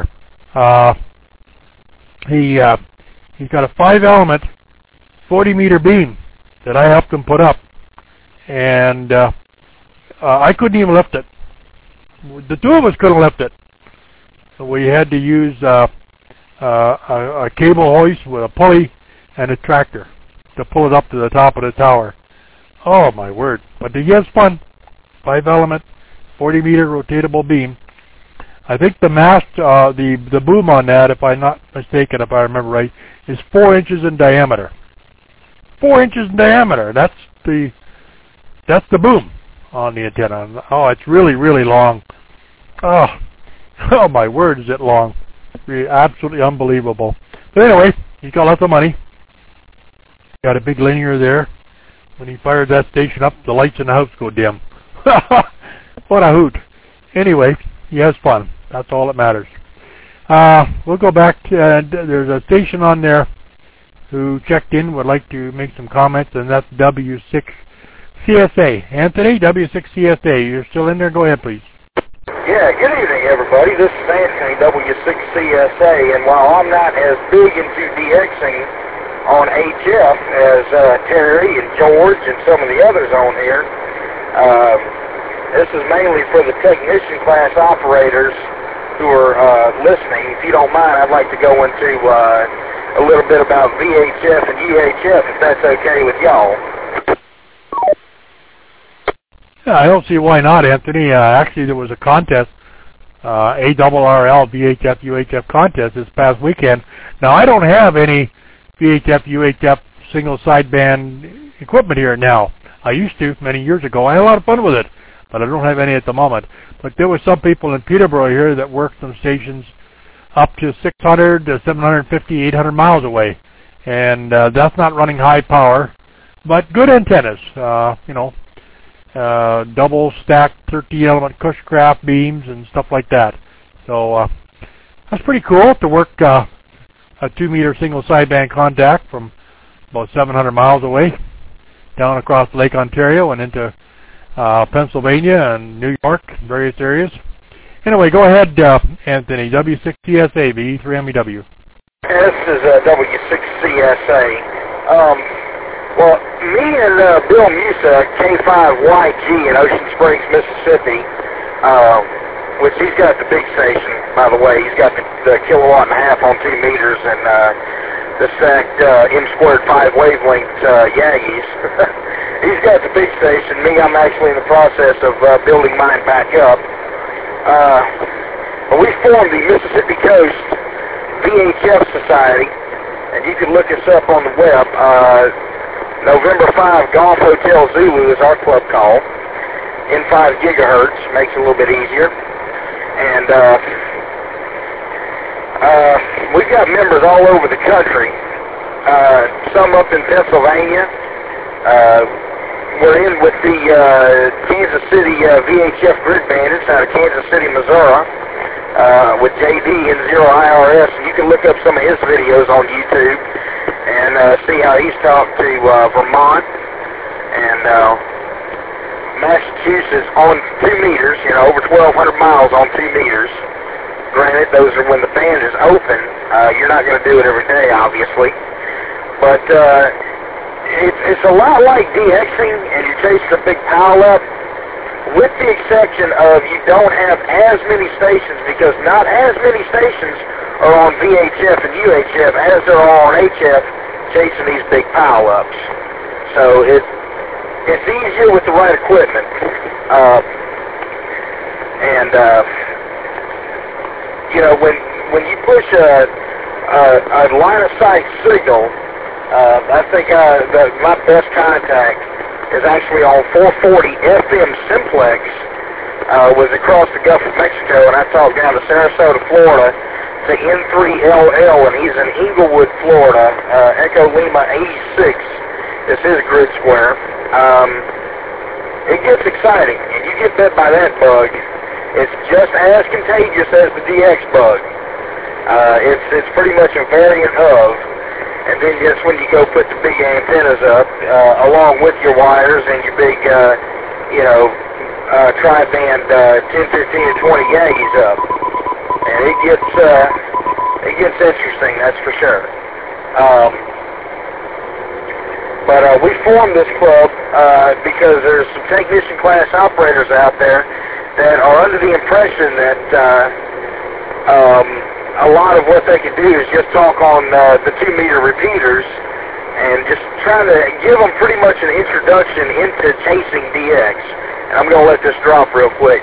he's got a 5-element 40-meter beam that I helped him put up, and I couldn't even lift it. The two of us couldn't lift it. So we had to use a cable hoist with a pulley and a tractor to pull it up to the top of the tower. Oh my word. But he has fun. 5-element, 40-meter rotatable beam. I think the mast, the boom on that, if I'm not mistaken, if I remember right, is 4 inches in diameter. 4 inches in diameter. That's the boom on the antenna. Oh, it's really, really long. Oh my word, is it long. Really, absolutely unbelievable. But anyway, he's got lots of money. Got a big linear there. When he fires that station up, the lights in the house go dim. What a hoot. Anyway, he has fun. That's all that matters. We'll go back to, there's a station on there who checked in, would like to make some comments, and that's W6CSA. Anthony, W6CSA, you're still in there? Go ahead, please. Yeah, good evening, everybody. This is Anthony, W6CSA, and while I'm not as big into DXing on HF as Terry and George and some of the others on here. This is mainly for the technician class operators who are listening. If you don't mind, I'd like to go into a little bit about VHF and UHF, if that's okay with y'all. Yeah, I don't see why not, Anthony. Actually, there was a contest, ARRL VHF UHF contest this past weekend. Now, I don't have any VHF UHF single sideband equipment here now. I used to many years ago. I had a lot of fun with it, but I don't have any at the moment. But there were some people in Peterborough here that worked some stations up to 600 to 750, 800 miles away. And that's not running high power, but good antennas, double stacked 13-element Cushcraft beams and stuff like that. So that's pretty cool to work a 2-meter single sideband contact from about 700 miles away down across Lake Ontario and into Pennsylvania and New York, various areas. Anyway, go ahead, Anthony. W6CSA, VE3MEW. This is W6CSA. Well, me and Bill Musa, K5YG in Ocean Springs, Mississippi, which he's got the big station, by the way. He's got the kilowatt and a half on 2 meters and the stacked M2 5 wavelength Yagis. He's got the big station. Me, I'm actually in the process of building mine back up. But we formed the Mississippi Coast VHF Society, and you can look us up on the web. November 5 Golf Hotel Zulu is our club call. In 5 gigahertz, makes it a little bit easier. And we've got members all over the country. Some up in Pennsylvania. We're in with the Kansas City VHF Grid Bandits out of Kansas City, Missouri, with JD and Zero IRS. You can look up some of his videos on YouTube and see how he's talked to Vermont and Massachusetts on 2 meters, over 1,200 miles on 2 meters. Granted, those are when the band is open. You're not going to do it every day, obviously. But it's a lot like DXing, and you're chasing a big pile-up, with the exception of you don't have as many stations, because not as many stations are on VHF and UHF as there are on HF chasing these big pile-ups. So it's easier with the right equipment. When you push a line-of-sight signal, I think my best contact is actually on 440 FM Simplex, was across the Gulf of Mexico, and I talked down to Sarasota, Florida, to N3LL, and he's in Inglewood, Florida, Echo Lima 86 is his grid square. It gets exciting, and you get bit by that bug. It's just as contagious as the DX bug. It's pretty much a variant of. And then just when you go put the big antennas up, along with your wires and your big, tri-band 10, 15, and 20 Yagis up, and it gets interesting, that's for sure. But we formed this club because there's some technician class operators out there that are under the impression that a lot of what they can do is just talk on the 2-meter repeaters and just trying to give them pretty much an introduction into chasing DX. And I'm going to let this drop real quick.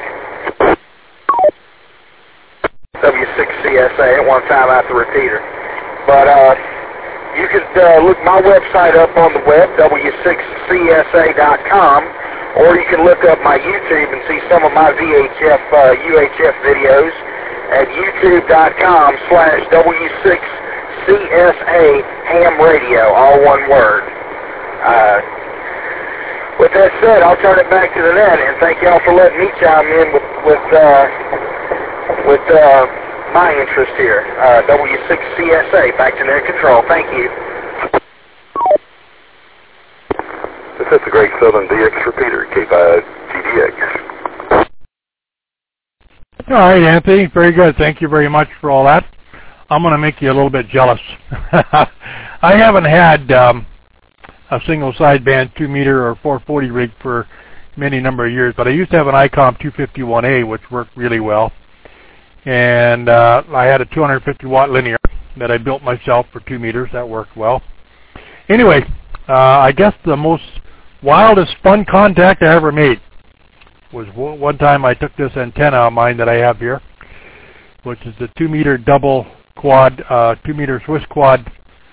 W6CSA, I didn't want to time out the repeater. But you could look my website up on the web, W6CSA.com, or you can look up my YouTube and see some of my VHF, UHF videos at youtube.com/W6CSA ham radio, all one word. With that said, I'll turn it back to the net, and thank y'all for letting me chime in with my interest here. W6CSA, back to net control. Thank you. This is the Great Southern DX repeater, K5GDX. All right, Anthony, very good. Thank you very much for all that. I'm going to make you a little bit jealous. I haven't had a single sideband 2-meter or 440 rig for many number of years, but I used to have an ICOM 251A, which worked really well. And I had a 250 watt linear that I built myself for 2 meters. That worked well. Anyway, I guess the most wildest fun contact I ever made was one time I took this antenna of mine that I have here, which is the 2-meter double quad, 2-meter Swiss quad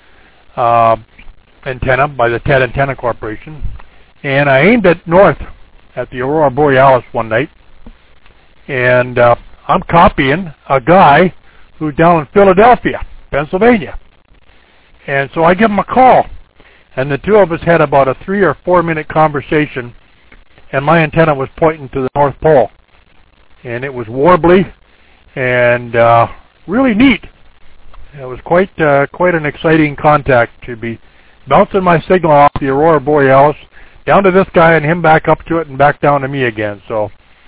antenna by the TED Antenna Corporation, and I aimed it north at the Aurora Borealis one night, and I'm copying a guy who's down in Philadelphia, Pennsylvania, and so I give him a call, and the two of us had about a 3 or 4 minute conversation, and my antenna was pointing to the North Pole, and it was warbly and really neat. It was quite an exciting contact to be bouncing my signal off the Aurora Borealis down to this guy and him back up to it and back down to me again. So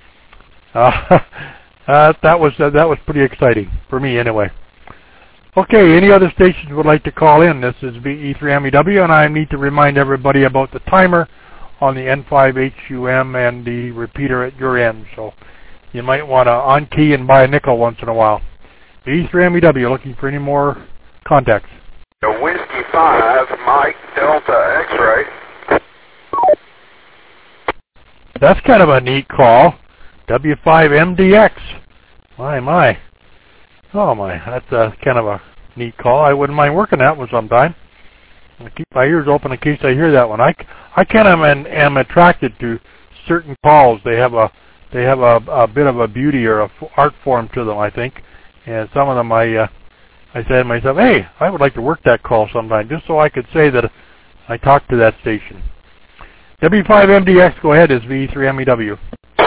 that was pretty exciting for me anyway. Okay, any other stations would like to call in? This is VE3MEW, and I need to remind everybody about the timer on the N5HUM and the repeater at your end. So you might want to on-key and buy a nickel once in a while. VE3MEW, looking for any more contacts. Whiskey 5, Mike Delta X-ray. That's kind of a neat call. W5MDX. My. Oh my, that's kind of a neat call. I wouldn't mind working that one sometime. I keep my ears open in case I hear that one. I kind of am attracted to certain calls. They have a bit of a beauty or a art form to them, I think. And some of them I said to myself, hey, I would like to work that call sometime, just so I could say that I talked to that station. W5MDX, go ahead, is VE3MEW.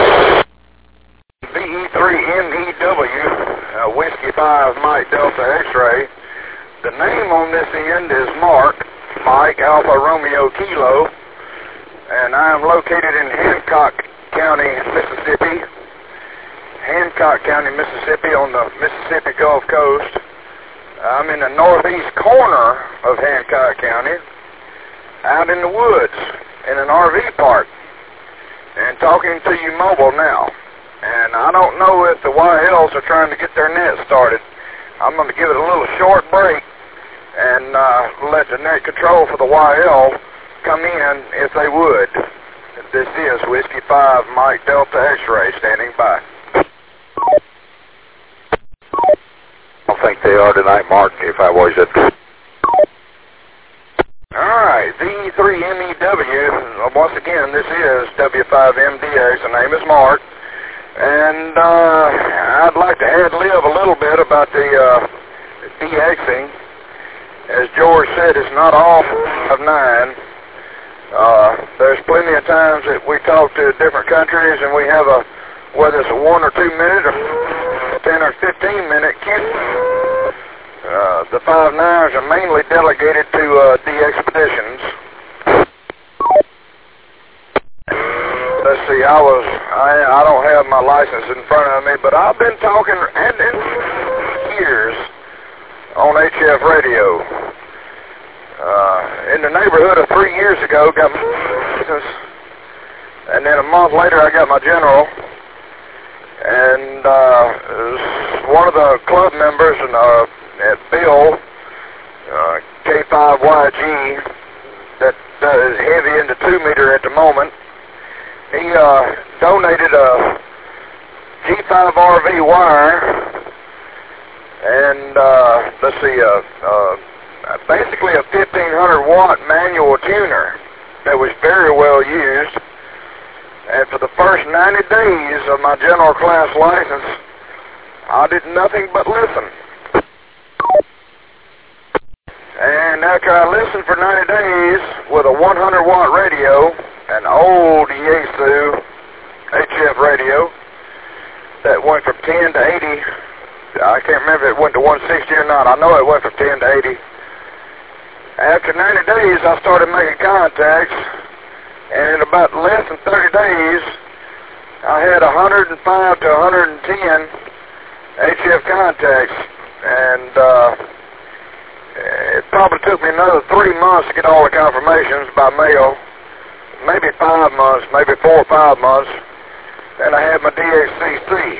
VE3MEW, Whiskey 5, Mike Delta X-ray. The name on this end is Mark, Mike Alpha Romeo Kilo, and I am located in Hancock County, Mississippi. Hancock County, Mississippi, on the Mississippi Gulf Coast. I'm in the northeast corner of Hancock County, out in the woods, in an RV park, and talking to you mobile now. And I don't know if the YLs are trying to get their net started. I'm going to give it a little short break and let the net control for the YL come in if they would. This is Whiskey 5, Mike Delta X-ray, standing by. I don't think they are tonight, Mark, if I was it. Alright, V3MEW, once again, this is W5MDX, the name is Mark, and I'd like to ad-lib a little bit about the DXing. As George said, it's not all 5.9. There's plenty of times that we talk to different countries and we have whether it's a 1 or 2 minute or 10 or 15 minute the 5.9s are mainly delegated to DXpeditions. Let's see, I don't have my license in front of me, but I've been talking years on HF radio. In the neighborhood of 3 years ago, got my license, and then a month later I got my general. And one of the club members, Bill, K5YG, that is heavy into 2 meter at the moment, he donated a G5 RV wire and let's see, basically a 1500 watt manual tuner that was very well used. And for the first 90 days of my general class license, I did nothing but listen. And after I listened for 90 days with a 100 watt radio, an old Yaesu HF radio that went from 10 to 80, I can't remember if it went to 160 or not. I know it went from 10 to 80. After 90 days, I started making contacts. And in about less than 30 days, I had 105 to 110 HF contacts. And probably took me another 3 months to get all the confirmations by mail. Maybe 5 months, maybe 4 or 5 months. And I had my DXCC.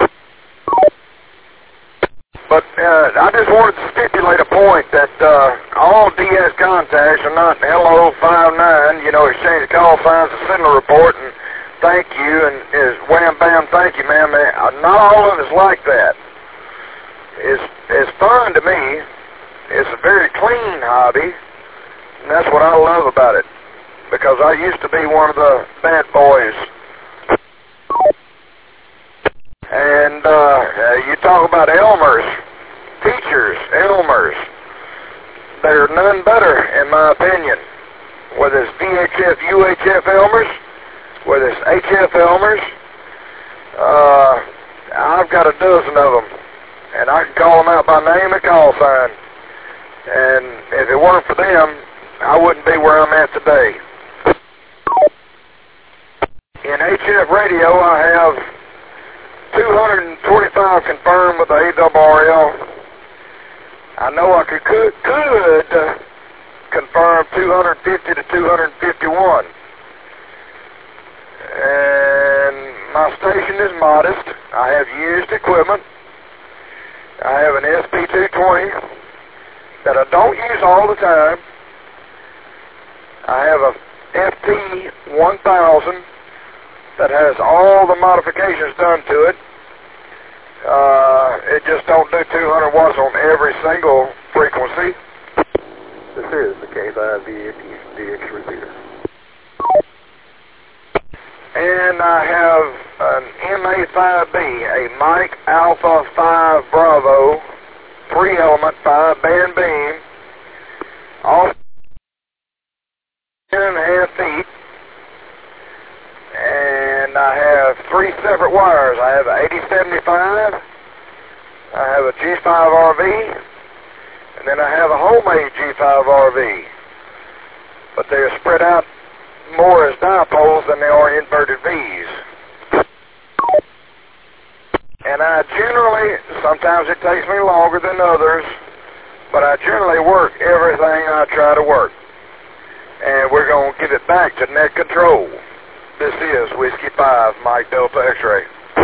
But I just wanted to stipulate a point that all DS contacts are not hello 59, exchange call signs and send a report and thank you and is wham bam thank you ma'am. Not all of it's like that. It's fun to me. It's a very clean hobby, and that's what I love about it, because I used to be one of the bad boys. And you talk about Elmers, teachers, Elmers. They're none better, in my opinion. Whether it's VHF, UHF Elmers, whether it's HF Elmers, I've got a dozen of them, and I can call them out by name and call sign. And if it weren't for them, I wouldn't be where I'm at today. In HF radio, I have 225 confirmed with the ARRL. I know I could confirm 250 to 251. And my station is modest. I have used equipment. I have an SP220 that I don't use all the time. I have a FT1000 that has all the modifications done to it. It just don't do 200 watts on every single frequency. This is the K5DX repeater. And I have an MA5B, a Mike Alpha 5 Bravo, 3-element 5-band beam, all 10.5 feet. And I have 3 separate wires. I have an 8075, I have a G5RV, and then I have a homemade G5RV. But they are spread out more as dipoles than they are inverted V's. And I generally, sometimes it takes me longer than others, but I generally work everything I try to work. And we're going to give it back to net control. This is Whiskey 5, Mike Delta X-Ray.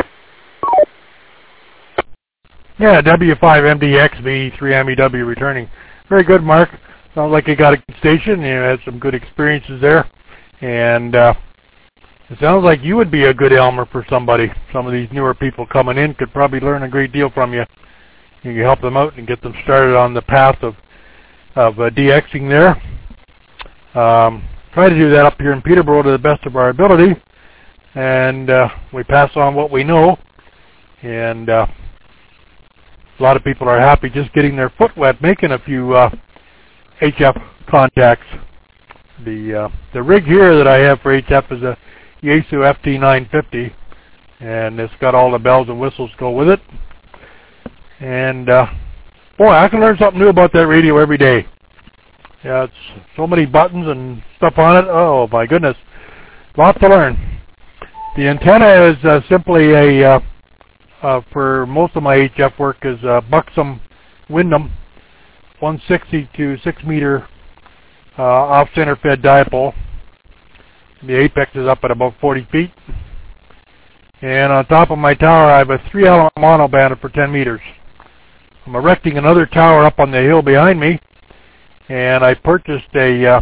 Yeah, W5MDXV, 3MEW returning. Very good, Mark. Sounds like you got a good station. You had some good experiences there. And it sounds like you would be a good Elmer for somebody. Some of these newer people coming in could probably learn a great deal from you. You can help them out and get them started on the path of DXing there. Try to do that up here in Peterborough to the best of our ability. And we pass on what we know. And a lot of people are happy just getting their foot wet, making a few HF contacts. The rig here that I have for HF is a Yaesu FT950, and it's got all the bells and whistles go with it. And boy, I can learn something new about that radio every day. Yeah, it's so many buttons and stuff on it. Oh my goodness, lots to learn. The antenna is simply a for most of my HF work is a Buxom Windham 160 to 6 meter off-center fed dipole. The apex is up at about 40 feet. And on top of my tower, I have a 3-element monoband for 10 meters. I'm erecting another tower up on the hill behind me, and I purchased a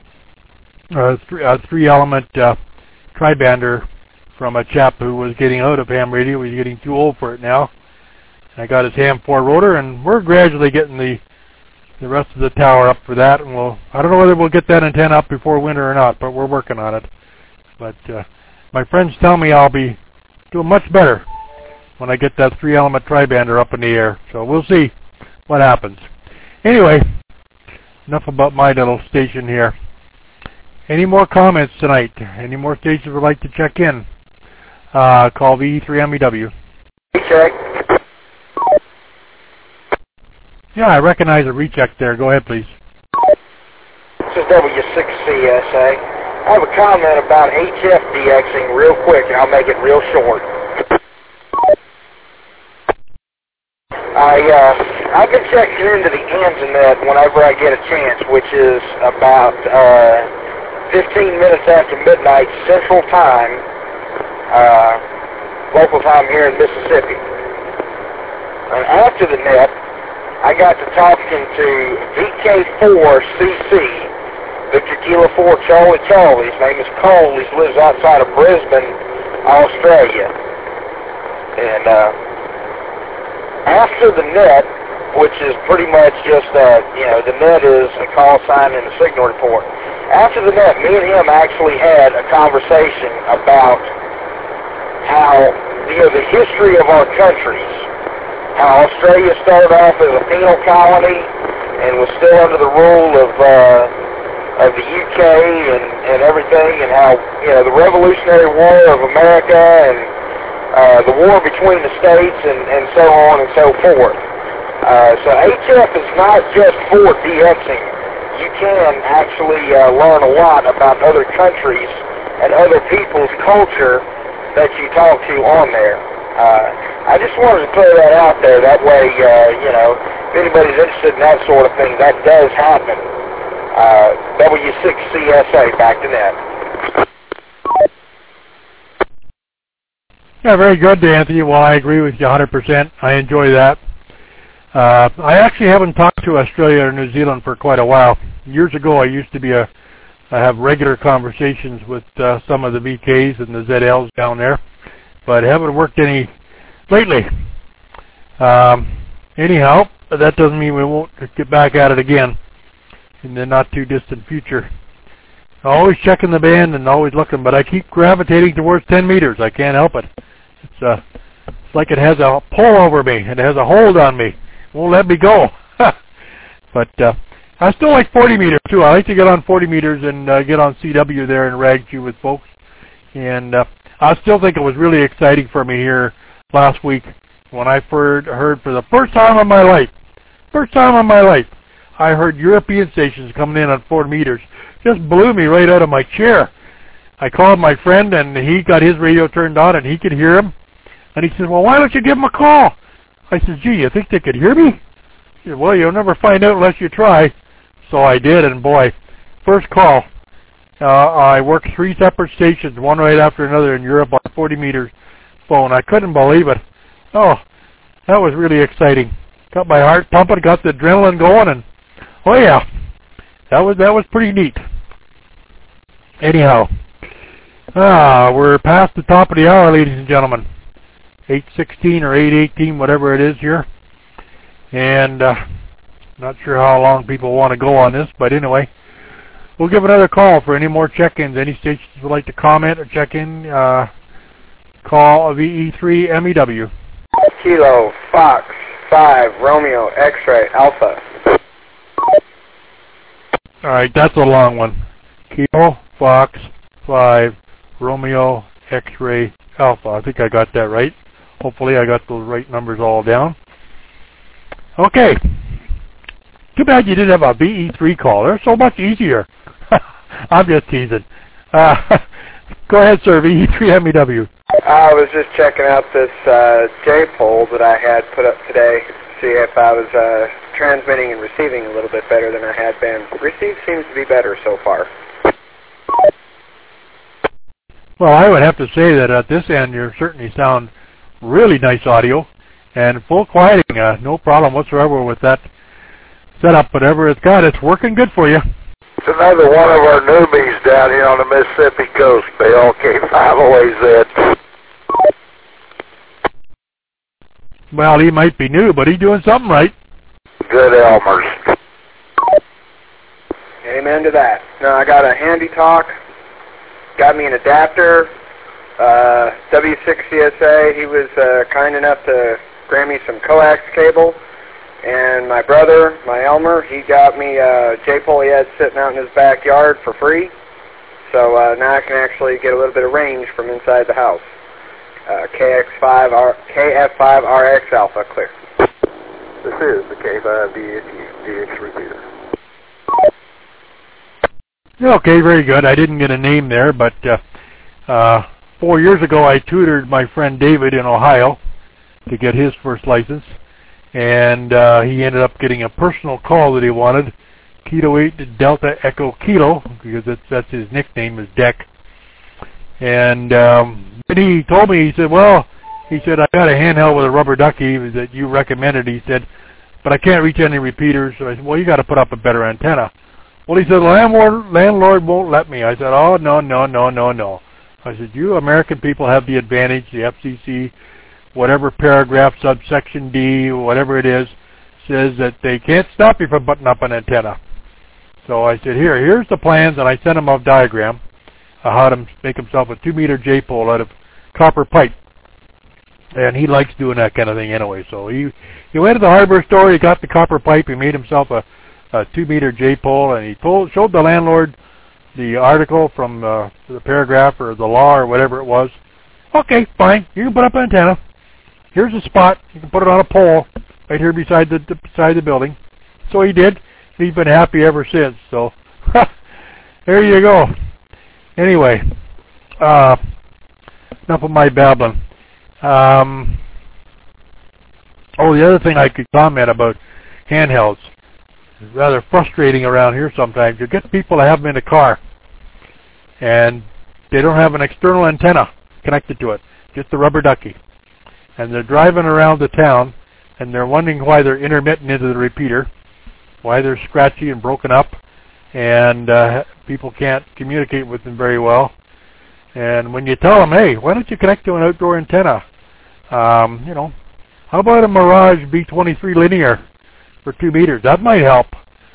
3-element tribander from a chap who was getting out of ham radio. He's getting too old for it now. I got his ham 4 rotor, and we're gradually getting the rest of the tower up for that. And I don't know whether we'll get that antenna up before winter or not, but we're working on it. But my friends tell me I'll be doing much better when I get that 3-element tribander up in the air. So we'll see what happens. Anyway, enough about my little station here. Any more comments tonight? Any more stations would like to check in? Call VE3MEW. Check. Yeah, I recognize a recheck there. Go ahead, please. This is W6CSA. I have a comment about HF DXing real quick, and I'll make it real short. I've been checking into the Anzanet whenever I get a chance, which is about 15 minutes after midnight Central Time, local time here in Mississippi. And after the net, I got to talking to VK4CC, Victor Kilo 4 Charlie. His name is Cole. He lives outside of Brisbane, Australia. And after the net, which is pretty much just the net is a call sign and a signal report. After the net, me and him actually had a conversation about how, the history of our countries, how Australia started off as a penal colony and was still under the rule of the UK and everything, and how, the Revolutionary War of America and the war between the states and so on and so forth. So HF is not just for DXing. You can actually learn a lot about other countries and other people's culture that you talk to on there. I just wanted to throw that out there. That way, if anybody's interested in that sort of thing, that does happen. W6CSA, back to net. Yeah, very good, Anthony. Well, I agree with you 100%. I enjoy that. I actually haven't talked to Australia or New Zealand for quite a while. Years ago, I used to have regular conversations with some of the VKs and the ZLs down there, but I haven't worked any lately. Anyhow, that doesn't mean we won't get back at it again in the not-too-distant future. Always checking the band and always looking, but I keep gravitating towards 10 meters. I can't help it. It's like it has a pull over me. It has a hold on me. Won't let me go. But I still like 40 meters, too. I like to get on 40 meters and get on CW there and rag you with folks. And I still think it was really exciting for me here last week when I heard for the first time in my life, I heard European stations coming in on 40 meters. Just blew me right out of my chair. I called my friend, and he got his radio turned on, and he could hear him. And he said, well, why don't you give him a call? I said, gee, you think they could hear me? He said, well, you'll never find out unless you try. So I did, and boy, first call. I worked 3 separate stations, one right after another in Europe on 40 meters phone. I couldn't believe it. Oh, that was really exciting. Got my heart pumping, got the adrenaline going, and oh yeah, that was pretty neat. Anyhow, we're past the top of the hour, ladies and gentlemen. 8:16 or 8:18, whatever it is here. And not sure how long people want to go on this, but anyway, we'll give another call for any more check-ins. Any stations would like to comment or check in, call VE3MEW. Kilo, Fox, 5, Romeo, X-Ray, Alpha. All right, that's a long one. Kilo, Fox, 5, Romeo, X-Ray, Alpha. I think I got that right. Hopefully I got those right numbers all down. Okay. Too bad you didn't have a VE3 call. They're so much easier. I'm just teasing. Go ahead, sir, VE3MEW. I was just checking out this J-pole that I had put up today to see if I was transmitting and receiving a little bit better than I had been. Receive seems to be better so far. Well, I would have to say that at this end you certainly sound really nice audio and full quieting. No problem whatsoever with that setup. Whatever it's got, it's working good for you. It's another one of our newbies down here on the Mississippi coast, Bill, K5OAZ. Well, he might be new, but he's doing something right. Good Elmers. Amen to that. Now, I got a handy talk. Got me an adapter. W6CSA, he was kind enough to grant me some coax cable. And my brother, my Elmer, he got me a J-pole he had sitting out in his backyard for free. So now I can actually get a little bit of range from inside the house. KF5RX Alpha, clear. This is the K5DX repeater. Okay, very good. I didn't get a name there, but 4 years ago I tutored my friend David in Ohio to get his first license. and he ended up getting a personal call that he wanted, Kilo 8 Delta Echo Kilo, because that's his nickname is Deck. And then he told me, he said, I got a handheld with a rubber ducky that you recommended. He said, but I can't reach any repeaters. So I said, well, you got to put up a better antenna. Well, he said, landlord won't let me. I said, oh, no. I said, you American people have the advantage. The FCC, whatever paragraph, subsection D, whatever it is, says that they can't stop you from putting up an antenna. So I said, here's the plans, and I sent him a diagram of how to make himself a 2-meter J-pole out of copper pipe. And he likes doing that kind of thing anyway. So he went to the hardware store, he got the copper pipe, he made himself a 2-meter J-pole, and he showed the landlord the article from the paragraph or the law or whatever it was. Okay, fine, you can put up an antenna. Here's a spot, you can put it on a pole right here beside the building. So he did. He's been happy ever since. So there you go. Anyway, enough of my babbling. The other thing I could comment about handhelds, is rather frustrating around here sometimes. You get people to have them in a car, and they don't have an external antenna connected to it, just the rubber ducky. And they're driving around the town, and they're wondering why they're intermittent into the repeater, why they're scratchy and broken up, and people can't communicate with them very well. And when you tell them, hey, why don't you connect to an outdoor antenna? How about a Mirage B23 linear for 2 meters? That might help.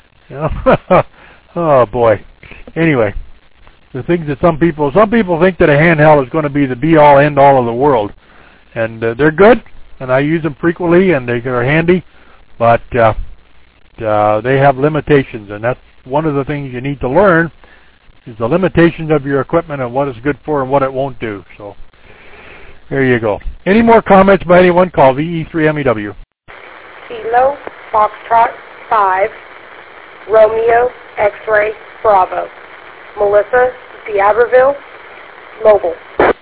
Oh boy. Anyway, the things that some people think that a handheld is going to be the be-all, end-all of the world, and they're good, and I use them frequently, and they are handy, but they have limitations, and that's one of the things you need to learn is the limitations of your equipment and what it's good for and what it won't do. So there you go. Any more comments by anyone? Call VE3MEW. Kilo Foxtrot 5 Romeo X-Ray Bravo. Melissa D'Aberville, Mobile.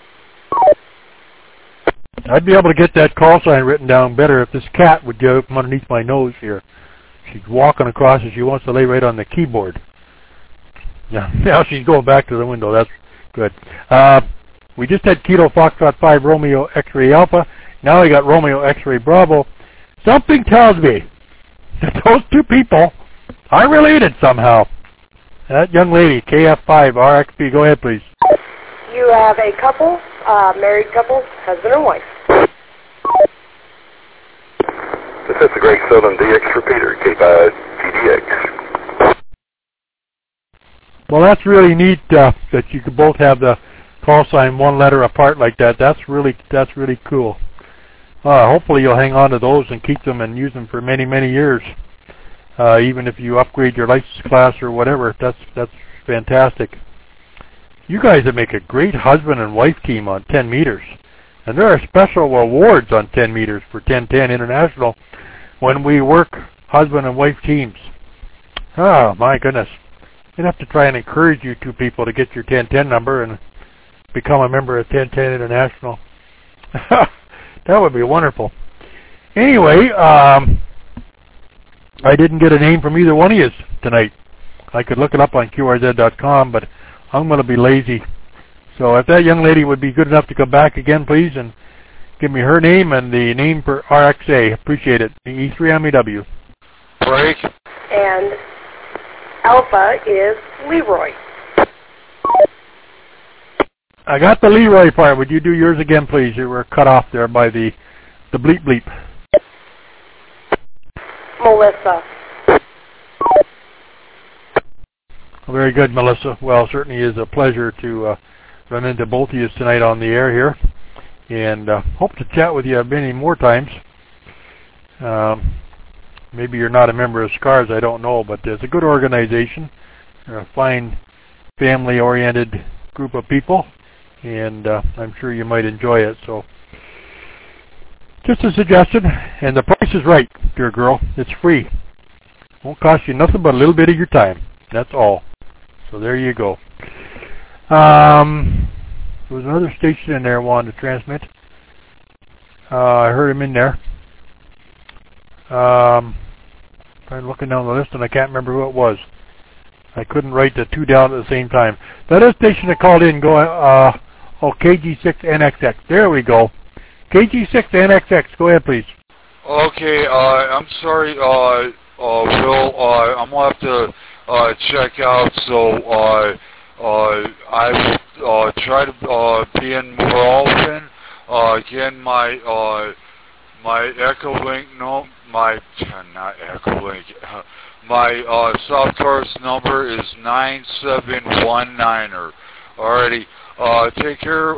I'd be able to get that call sign written down better if this cat would get up underneath my nose here. She's walking across and she wants to lay right on the keyboard. Yeah, now she's going back to the window. That's good. We just had Kilo Foxtrot 5 Romeo X-Ray Alpha. Now we got Romeo X-Ray Bravo. Something tells me that those two people are related somehow. That young lady, KF5 RXB, go ahead, please. You have a couple, married couple, husband and wife. This is the Great Southern DX repeater, K5 GDX. Well, that's really neat that you could both have the call sign one letter apart like that. That's really cool. Hopefully you'll hang on to those and keep them and use them for many, many years. Even if you upgrade your license class or whatever, that's fantastic. You guys would make a great husband and wife team on 10 meters. And there are special awards on 10 meters for 1010 International when we work husband and wife teams. Oh, my goodness. I'd have to try and encourage you two people to get your 1010 number and become a member of 1010 International. That would be wonderful. Anyway, I didn't get a name from either one of you tonight. I could look it up on QRZ.com, but I'm going to be lazy. So if that young lady would be good enough to come back again, please, and give me her name and the name for RXA. Appreciate it. The E3MEW. Break. And Alpha is Leroy. I got the Leroy part. Would you do yours again, please? You were cut off there by the bleep bleep. Melissa. Very good, Melissa. Well, it certainly is a pleasure to run into both of you tonight on the air here, and hope to chat with you many more times. Maybe you're not a member of SCARS, I don't know, but it's a good organization. They're a fine, family-oriented group of people, and I'm sure you might enjoy it. So, just a suggestion, and the price is right, dear girl. It's free. Won't cost you nothing but a little bit of your time. That's all. So there you go. There was another station in there I wanted to transmit. I heard him in there. I'm looking down the list and I can't remember who it was. I couldn't write the two down at the same time. The other station that called in, KG6NXX. There we go. KG6NXX. Go ahead, please. Okay, I'm sorry, Bill. I'm gonna have to check out. So I will try to be in more often. Again, my Echolink my South Coast number is 9719er. Alrighty. Take care,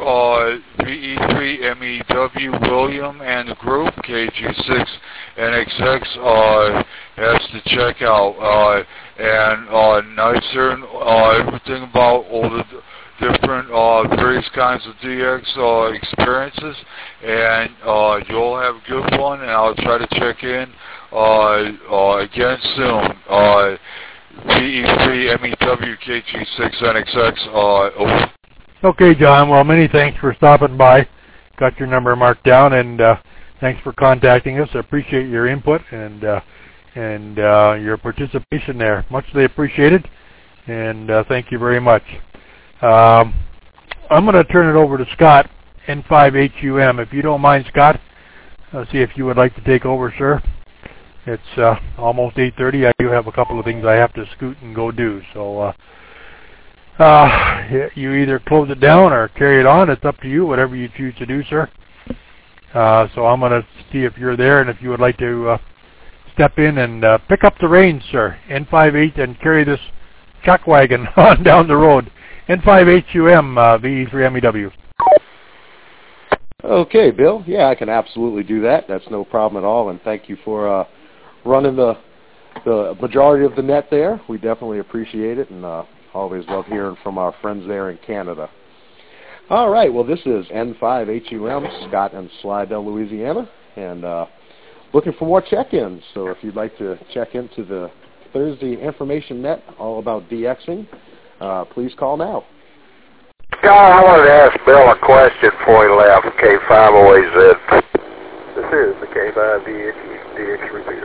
VE3MEW William and the group, KG6NXX has to check out. And nice hearing everything about all the different various kinds of DX experiences. And you'll have a good one, and I'll try to check in again soon. VE3MEW KG6NXX, over. Okay, John. Well, many thanks for stopping by. Got your number marked down, and thanks for contacting us. I appreciate your input and your participation there. Muchly appreciated, and thank you very much. I'm going to turn it over to Scott, N5HUM. If you don't mind, Scott, see if you would like to take over, sir. It's almost 8:30. I do have a couple of things I have to scoot and go do, so you either close it down or carry it on. It's up to you, whatever you choose to do, sir. So I'm going to see if you're there, and if you would like to step in and pick up the reins, sir. N58 and carry this chuck wagon on down the road. N5HUM, VE3MEW. Okay, Bill. Yeah, I can absolutely do that. That's no problem at all, and thank you for running the majority of the net there. We definitely appreciate it, and always love hearing from our friends there in Canada. All right, well, this is N5HUM, Scott in Slidell, Louisiana, and looking for more check-ins. So if you'd like to check into the Thursday information net all about DXing, please call now. John, I wanted to ask Bill a question before he left. K5OAZ. This is the K5DX repeater.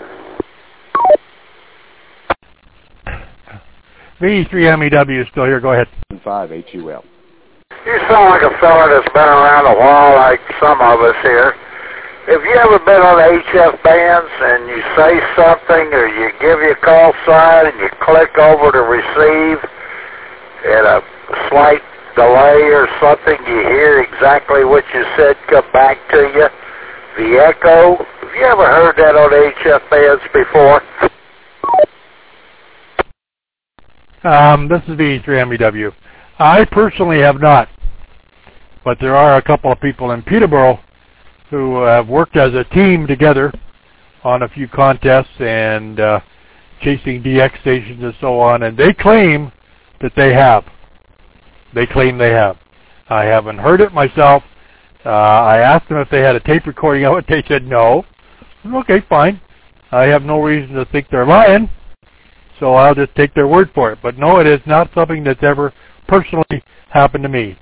VE3MEW is still here. Go ahead. N5HUM. You sound like a fella that's been around a while, like some of us here. Have you ever been on HF bands and you say something, or you give your call sign and you click over to receive, and a slight delay or something, you hear exactly what you said come back to you? The echo. Have you ever heard that on HF bands before? This is VE3MEW. I personally have not, but there are a couple of people in Peterborough who have worked as a team together on a few contests and chasing DX stations and so on, and they claim that they have. They claim they have. I haven't heard it myself. I asked them if they had a tape recording of it. They said no. Okay, fine. I have no reason to think they're lying, so I'll just take their word for it. But no, it is not something that's ever personally happened to me.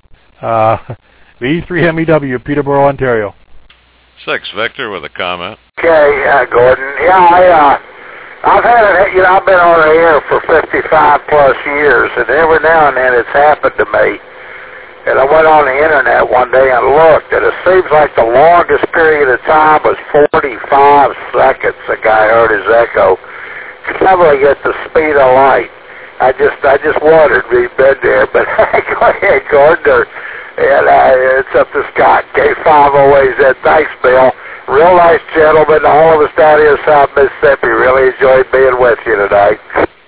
VE3MEW, Peterborough, Ontario. 6 Victor with a comment. Okay, Gordon. Yeah, I've had it. I've been on the air for 55 plus years, and every now and then it's happened to me. And I went on the internet one day and looked, and it seems like the longest period of time was 45 seconds. The guy heard his echo. Probably at the speed of light. I just wondered if he'd been there, but go ahead, Gordon. And it's up to Scott, K5OAZ. Thanks, Bill. Real nice gentleman, all of us down here in South Mississippi. Really enjoyed being with you today.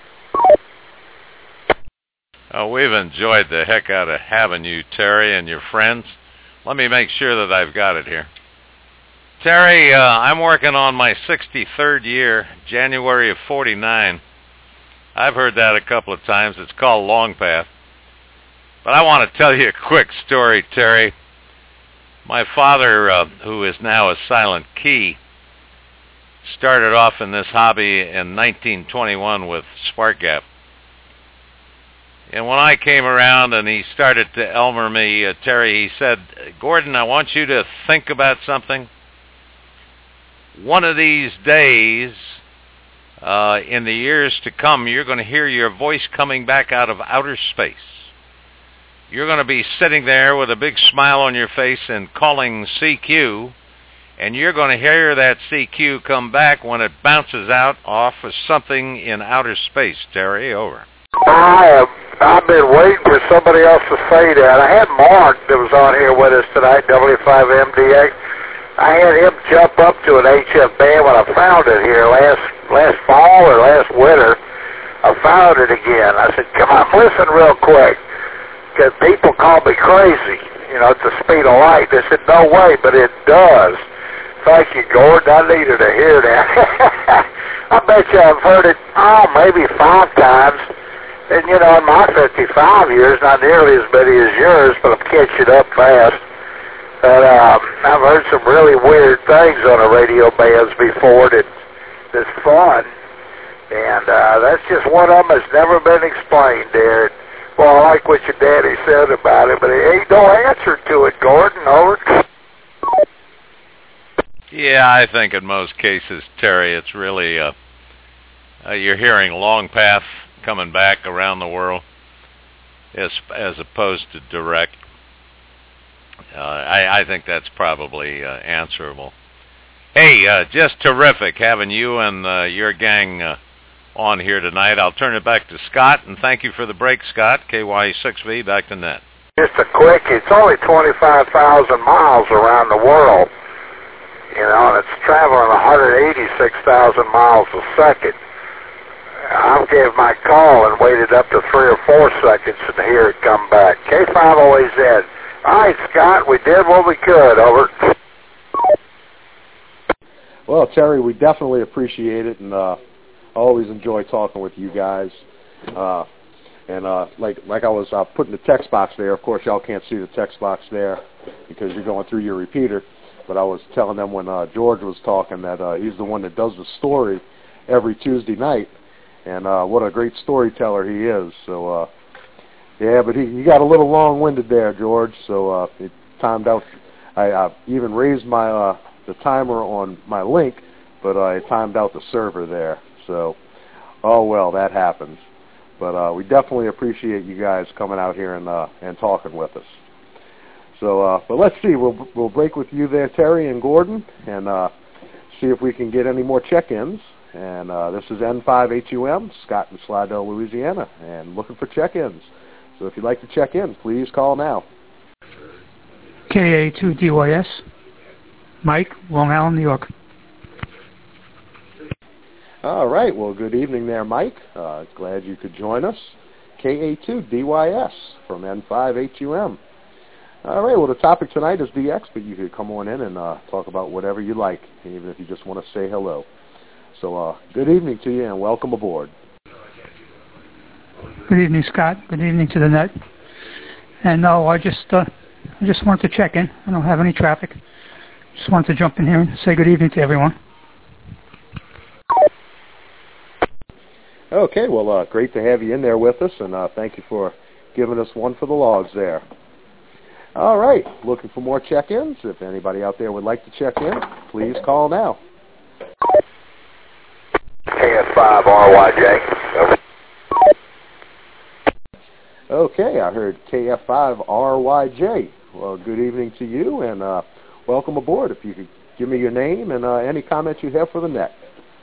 We've enjoyed the heck out of having you, Terry, and your friends. Let me make sure that I've got it here. Terry, I'm working on my 63rd year, January of 49. I've heard that a couple of times. It's called Long Path. But I want to tell you a quick story, Terry. My father, who is now a silent key, started off in this hobby in 1921 with Spark Gap. And when I came around and he started to Elmer me, Terry, he said, Gordon, I want you to think about something. one of these days, in the years to come, you're going to hear your voice coming back out of outer space. You're going to be sitting there with a big smile on your face and calling CQ, and you're going to hear that CQ come back when it bounces out off of something in outer space. Terry, over. I've been waiting for somebody else to say that. I had Mark that was on here with us tonight, W5MDX. I had him jump up to an HF band when I found it here last fall or last winter. I found it again. I said, come on, listen real quick. Because people call me crazy, at the speed of light. They said, no way, but it does. Thank you, Gordon. I needed to hear that. I bet you I've heard it, maybe 5 times. And, in my 55 years, not nearly as many as yours, but I'm catching up fast. But I've heard some really weird things on the radio bands before that's fun. And that's just one of them that's never been explained there. Well, I like what your daddy said about it, but there ain't no answer to it, Gordon. Over. Yeah, I think in most cases, Terry, it's really you're hearing long path coming back around the world as opposed to direct. I think that's probably answerable. Hey, just terrific having you and your gang on here tonight. I'll turn it back to Scott, and thank you for the break, Scott. KY6V, back to net. Just a quick, it's only 25,000 miles around the world, and it's traveling 186,000 miles a second. I gave my call and waited up to 3 or 4 seconds to hear it come back. K5OAZ. All right, Scott, we did what we could. Over. Well, Terry, we definitely appreciate it, and I always enjoy talking with you guys. Like I was putting the text box there. Of course, y'all can't see the text box there because you're going through your repeater. But I was telling them when George was talking that he's the one that does the story every Tuesday night, and what a great storyteller he is. So, yeah, but he got a little long-winded there, George. So it timed out. I even raised my the timer on my link, but I timed out the server there. So, oh well, that happens. But we definitely appreciate you guys coming out here and talking with us. So, but let's see. We'll break with you there, Terry and Gordon, and see if we can get any more check-ins. And this is N5HUM, Scott in Slidell, Louisiana, and looking for check-ins. So if you'd like to check in, please call now. KA2DYS, Mike, Long Island, New York. All right. Well, good evening there, Mike. Glad you could join us. KA2DYS from N5HUM. All right. Well, the topic tonight is DX, but you could come on in and talk about whatever you like, even if you just want to say hello. So good evening to you and welcome aboard. Good evening, Scott. Good evening to the net. And no, I just wanted to check in. I don't have any traffic. Just wanted to jump in here and say good evening to everyone. Okay, well, great to have you in there with us, and thank you for giving us one for the logs there. All right, looking for more check-ins. If anybody out there would like to check in, please call now. KF5RYJ. Okay, I heard KF5RYJ. Well, good evening to you, and welcome aboard. If you could give me your name and any comments you have for the net.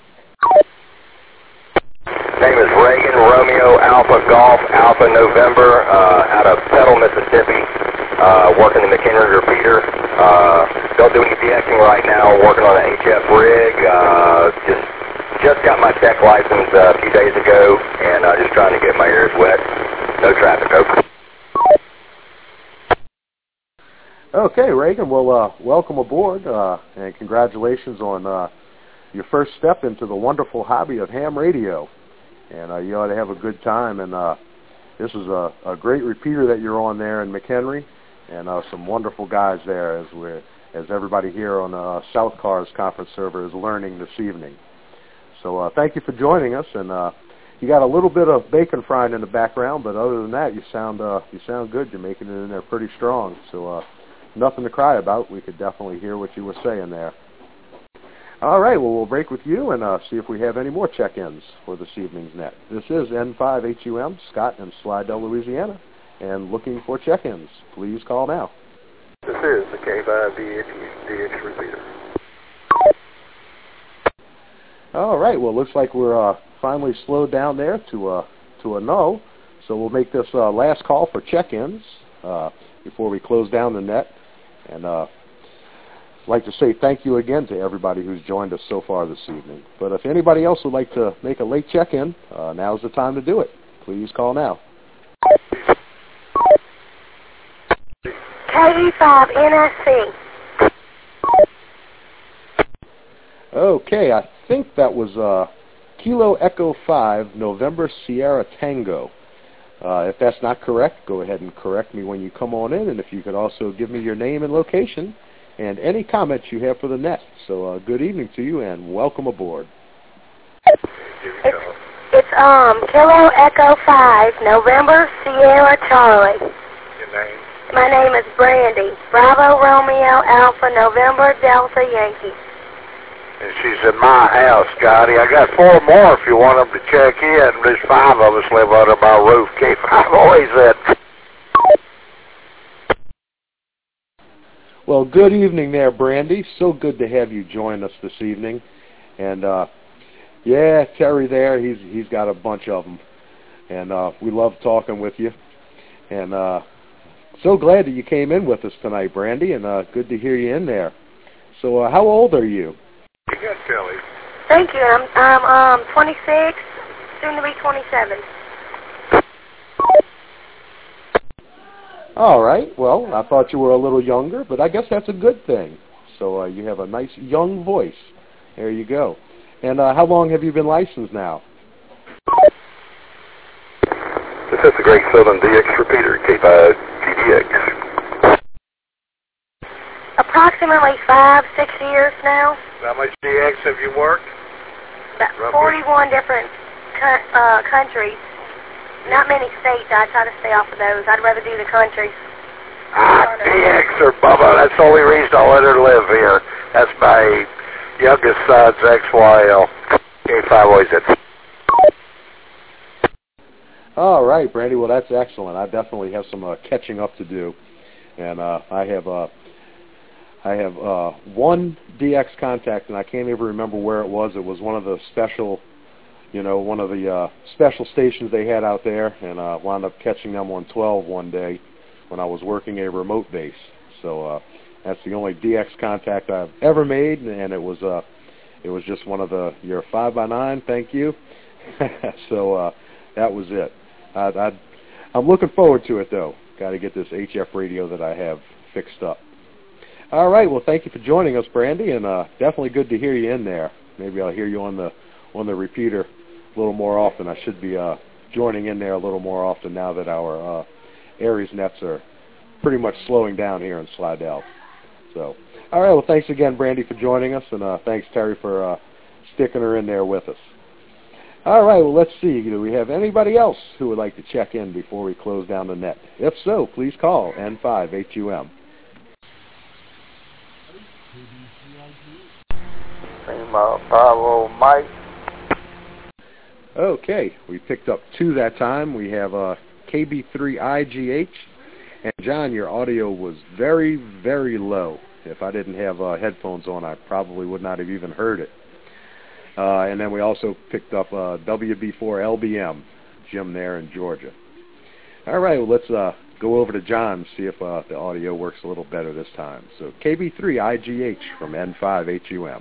Name is Reagan Romeo Alpha Golf Alpha November out of Petal, Mississippi. Working the McHenry repeater. Don't do any DXing right now. Working on an HF rig. Just got my tech license a few days ago, and just trying to get my ears wet. No traffic, over. Okay, Reagan. Well, welcome aboard, and congratulations on your first step into the wonderful hobby of ham radio. And you ought to have a good time. And this is a great repeater that you're on there in McHenry, and some wonderful guys there, as everybody here on South Cars conference server is learning this evening. So thank you for joining us. And you got a little bit of bacon frying in the background, but other than that, you sound good. You're making it in there pretty strong. So nothing to cry about. We could definitely hear what you were saying there. All right, well, we'll break with you and see if we have any more check-ins for this evening's net. This is N5HUM, Scott in Slidell, Louisiana, and looking for check-ins. Please call now. This is the K5DH repeater. All right, well, looks like we're finally slowed down there to a no, so we'll make this last call for check-ins before we close down the net. And I'd like to say thank you again to everybody who's joined us so far this evening. But if anybody else would like to make a late check-in, now's the time to do it. Please call now. KE5NSC. Okay, I think that was Kilo Echo 5, November Sierra Tango. If that's not correct, go ahead and correct me when you come on in, and if you could also give me your name and location and any comments you have for the net. So good evening to you, and welcome aboard. It's Kilo Echo 5, November Sierra Charlie. Your name? My name is Brandy. Bravo Romeo Alpha November Delta Yankee. And she's in my house, Scotty. I got 4 more if you want them to check in. There's 5 of us live under my roof. K5 always at. Well, good evening there, Brandy. So good to have you join us this evening. And, yeah, Terry there, he's got a bunch of them. And we love talking with you. And so glad that you came in with us tonight, Brandy, and good to hear you in there. So how old are you? You got Kelly. Thank you. I'm 26, soon to be 27. All right. Well, I thought you were a little younger, but I guess that's a good thing. So you have a nice young voice. There you go. And how long have you been licensed now? This is the Great Southern DX repeater, K5GDX. Approximately 5-6 years now. How much DX have you worked? About 41 different countries. Not many states. I try to stay off of those. I'd rather do the countries. DX or Bubba, that's the only reason I'll let her live here. That's my youngest son's XYL. K5 always at. All right, Brandy. Well, that's excellent. I definitely have some catching up to do, and I have one DX contact, and I can't even remember where it was. It was one of the special, one of the special stations they had out there, and I wound up catching them on 12 one day when I was working a remote base. So that's the only DX contact I've ever made, and it was just one of your 5x9. Thank you. So that was it. I'm looking forward to it, though. Got to get this HF radio that I have fixed up. All right. Well, thank you for joining us, Brandy, and definitely good to hear you in there. Maybe I'll hear you on the repeater a little more often. I should be joining in there a little more often now that our Aries nets are pretty much slowing down here in Slidell. So, all right. Well, thanks again, Brandy, for joining us, and thanks, Terry, for sticking her in there with us. All right. Well, let's see. Do we have anybody else who would like to check in before we close down the net? If so, please call N5HUM. Bravo Mike. Okay, we picked up 2 that time. We have KB3IGH. And John, your audio was very, very low. If I didn't have headphones on, I probably would not have even heard it. And then we also picked up WB4LBM, Jim there in Georgia. All right, well, let's go over to John and see if the audio works a little better this time. So KB3IGH from N5HUM.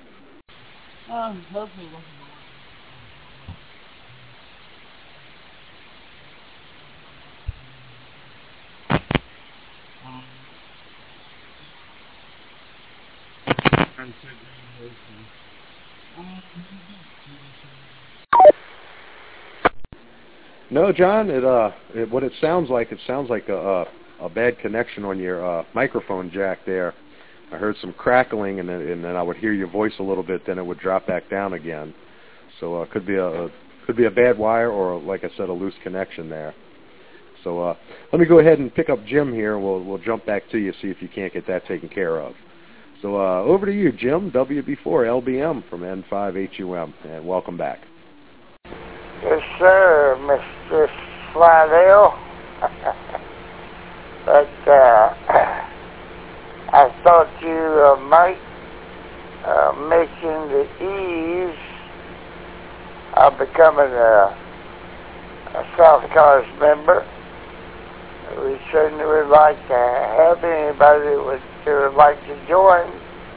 No, John. What it sounds like a bad connection on your microphone jack there. I heard some crackling, and then I would hear your voice a little bit. Then it would drop back down again. So it could be a bad wire, or like I said, a loose connection there. So let me go ahead and pick up Jim here. We'll jump back to you, see if you can't get that taken care of. So So over to you, Jim, WB4LBM from N5HUM, and welcome back. Yes, sir, Mr. Slidell. But I thought you might mention the ease of becoming a South Cars member. We certainly would like to have anybody that would like to join.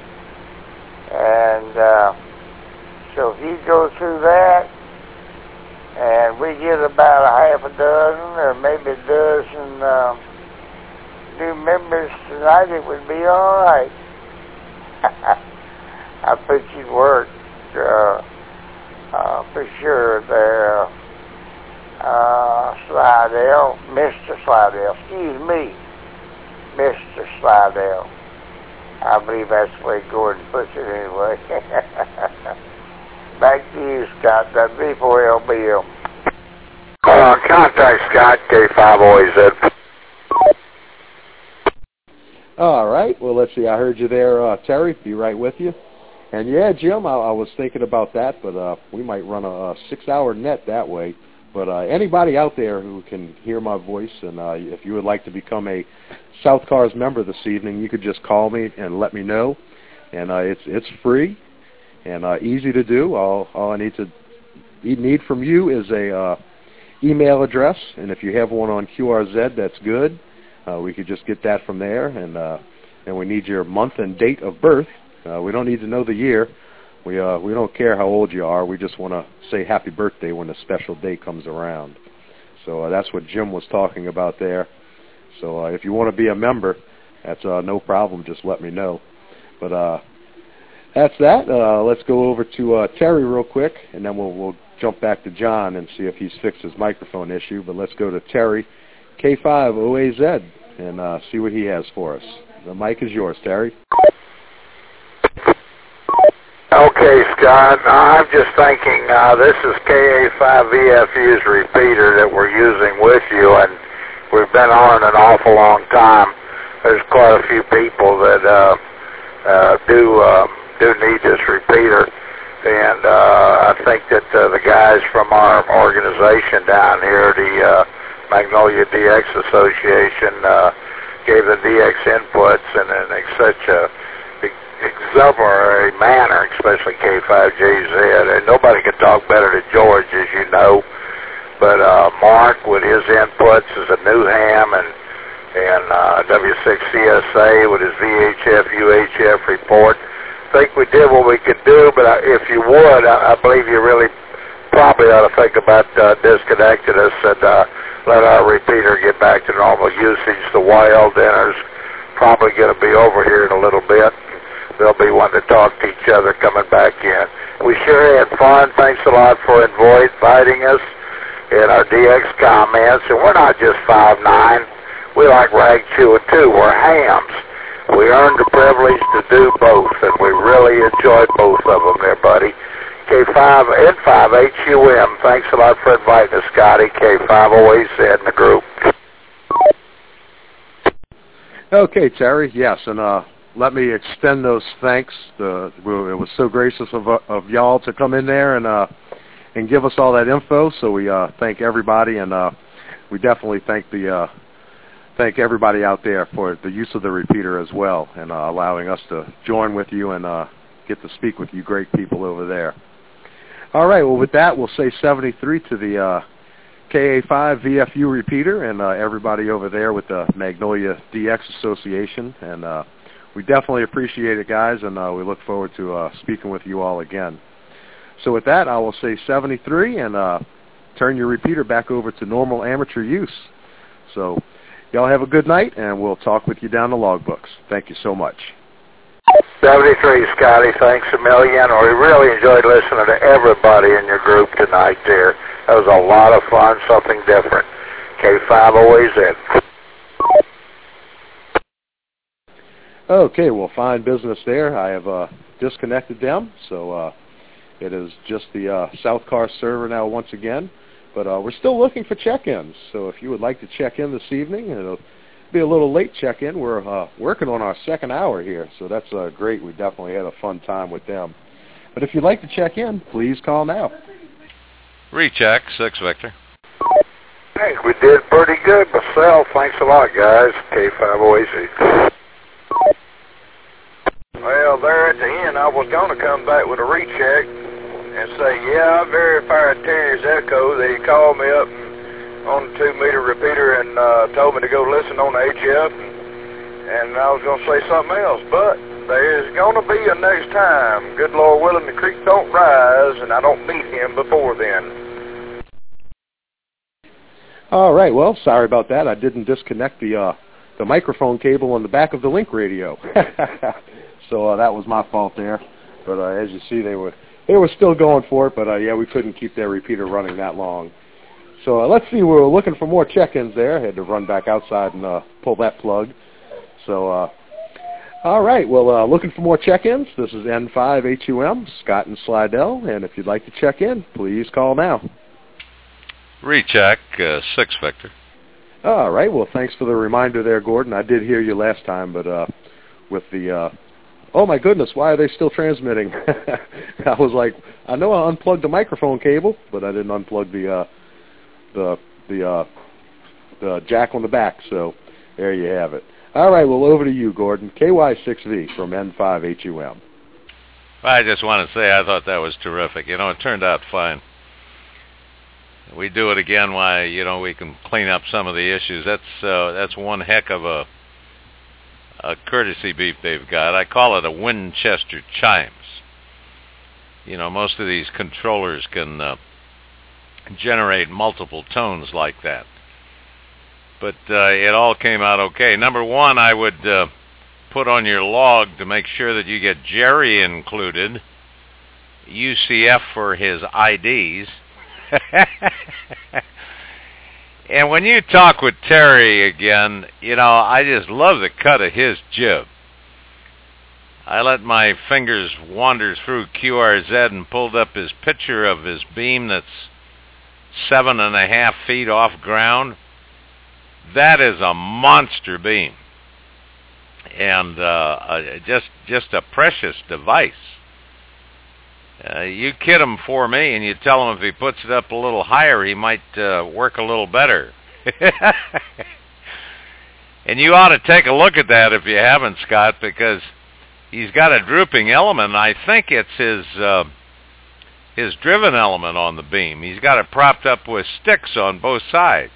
And so if you go through that, and we get about a half a dozen or maybe a dozen new members tonight, it would be all right. I put you to work for sure there, Slidell, Mr. Slidell, excuse me, Mr. Slidell. I believe that's the way Gordon puts it anyway. Back to you, Scott, W4LBM. Contact Scott, K5OAZ. All right. Well, let's see. I heard you there, Terry. Be right with you. And yeah, Jim, I was thinking about that, but we might run a 6-hour net that way. But anybody out there who can hear my voice, and if you would like to become a South Cars member this evening, you could just call me and let me know. And it's free and easy to do. All I need from you is a email address, and if you have one on QRZ, that's good. We could just get that from there, and we need your month and date of birth. We don't need to know the year. We don't care how old you are. We just want to say happy birthday when a special day comes around. So that's what Jim was talking about there. So if you want to be a member, that's no problem. Just let me know. But that's that. Let's go over to Terry real quick, and then we'll jump back to John and see if he's fixed his microphone issue. But let's go to Terry, K5OAZ, and see what he has for us. The mic is yours, Terry. Okay, Scott. I'm just thinking this is KA5VFU's repeater that we're using with you, and we've been on an awful long time. There's quite a few people that do need this repeater, and I think that the guys from our organization down here, the Magnolia DX Association, gave the DX inputs in such a exemplary manner, especially K5JZ, and nobody can talk better than George, as you know. But Mark, with his inputs as a new ham, and W6CSA with his VHF, UHF report, I think we did what we could do, but if you would, I believe you really probably ought to think about disconnecting us and let our repeater get back to normal usage. The YL dinner's probably going to be over here in a little bit. They'll be wanting to talk to each other coming back in. We sure had fun. Thanks a lot for inviting us in our DX comments. And we're not just 5'9". We like rag chewing too. We're hams. We earned the privilege to do both, and we really enjoyed both of them there, buddy. K5N5HUM. Thanks a lot for inviting us, Scotty. K5OAZ in the group. Okay, Terry. Yes, and let me extend those thanks. It was so gracious of y'all to come in there and give us all that info. So we thank everybody, and we definitely thank everybody out there for the use of the repeater as well, and allowing us to join with you and get to speak with you great people over there. All right. Well, with that, we'll say 73 to the KA5 VFU repeater and everybody over there with the Magnolia DX Association, and we definitely appreciate it, guys, and we look forward to speaking with you all again. So with that, I will say 73 and turn your repeater back over to normal amateur use. So y'all have a good night, and we'll talk with you down the logbooks. Thank you so much. 73, Scotty. Thanks a million. We really enjoyed listening to everybody in your group tonight there. That was a lot of fun, something different. K5OAZ. Okay, well, fine business there. I have disconnected them, so it is just the South Car server now once again. But we're still looking for check-ins, so if you would like to check in this evening, be a little late check-in. We're working on our second hour here, so that's great. We definitely had a fun time with them. But if you'd like to check in, please call now. Recheck, 6 Victor. Hey, we did pretty good myself. Thanks a lot, guys. K5OAC. Well, there at the end, I was going to come back with a recheck and say, yeah, I verified Terry's echo. They called me up on the 2-meter repeater and told me to go listen on the HF, and I was going to say something else, but there's going to be a next time. Good Lord willing, the creek don't rise, and I don't meet him before then. All right, well, sorry about that. I didn't disconnect the microphone cable on the back of the Link radio. So that was my fault there. But as you see, they were still going for it, but yeah, we couldn't keep their repeater running that long. So let's see, we were looking for more check-ins there. I had to run back outside and pull that plug. So, all right, well, looking for more check-ins. This is N5HUM, Scott and Slidell, and if you'd like to check in, please call now. Recheck, 6 Victor. All right, well, thanks for the reminder there, Gordon. I did hear you last time, but with the... oh, my goodness, why are they still transmitting? I was like, I know I unplugged the microphone cable, but I didn't unplug the jack on the back, so there you have it. All right, well, over to you, Gordon. KY6V from N5HUM. I just want to say I thought that was terrific. You know, it turned out fine. We do it again, why, you know, we can clean up some of the issues. That's one heck of a courtesy beep they've got. I call it a Winchester chimes. You know, most of these controllers can generate multiple tones like that. But it all came out okay. Number one, I would put on your log to make sure that you get Jerry included, UCF for his IDs. And when you talk with Terry again, you know, I just love the cut of his jib. I let my fingers wander through QRZ and pulled up his picture of his beam that's 7.5 feet off ground. That is a monster beam. And just a precious device. You kid him for me, and you tell him if he puts it up a little higher, he might work a little better. And you ought to take a look at that if you haven't, Scott, because he's got a drooping element. I think it's his driven element on the beam. He's got it propped up with sticks on both sides.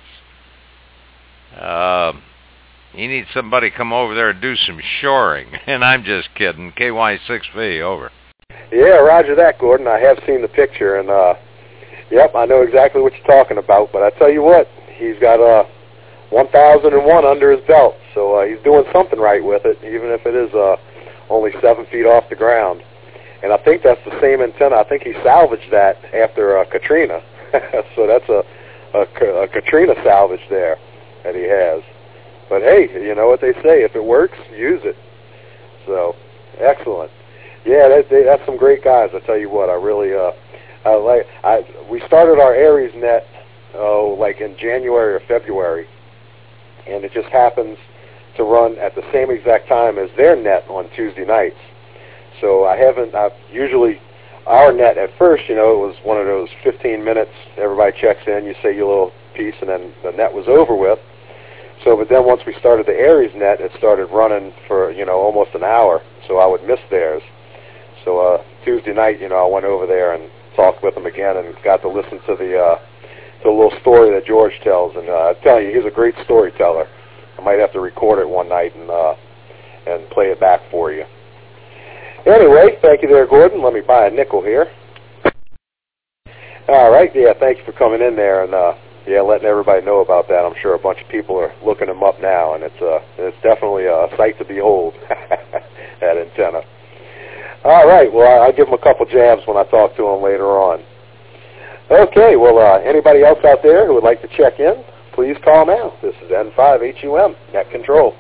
He needs somebody to come over there and do some shoring. And I'm just kidding. KY6V, over. Yeah, roger that, Gordon. I have seen the picture, and yep, I know exactly what you're talking about. But I tell you what, he's got 1001 under his belt, so he's doing something right with it, even if it is only 7 feet off the ground. And I think that's the same antenna. I think he salvaged that after Katrina, so that's a Katrina salvage there that he has. But hey, you know what they say: if it works, use it. So excellent. Yeah, that's some great guys. I tell you what, I really we started our Aries net like in January or February, and it just happens to run at the same exact time as their net on Tuesday nights. So I've usually our net at first, you know, it was one of those 15 minutes. Everybody checks in, you say your little piece, and then the net was over with. So, but then once we started the Aries net, it started running for, you know, almost an hour. So I would miss theirs. So Tuesday night, you know, I went over there and talked with him again and got to listen to the little story that George tells. And I tell you, he's a great storyteller. I might have to record it one night and play it back for you. Anyway, thank you there, Gordon. Let me buy a nickel here. All right, yeah, thank you for coming in there and yeah, letting everybody know about that. I'm sure a bunch of people are looking them up now, and it's definitely a sight to behold, that antenna. All right, well, I'll give him a couple jabs when I talk to him later on. Okay, well, anybody else out there who would like to check in, please call now. This is N5HUM, Net Control.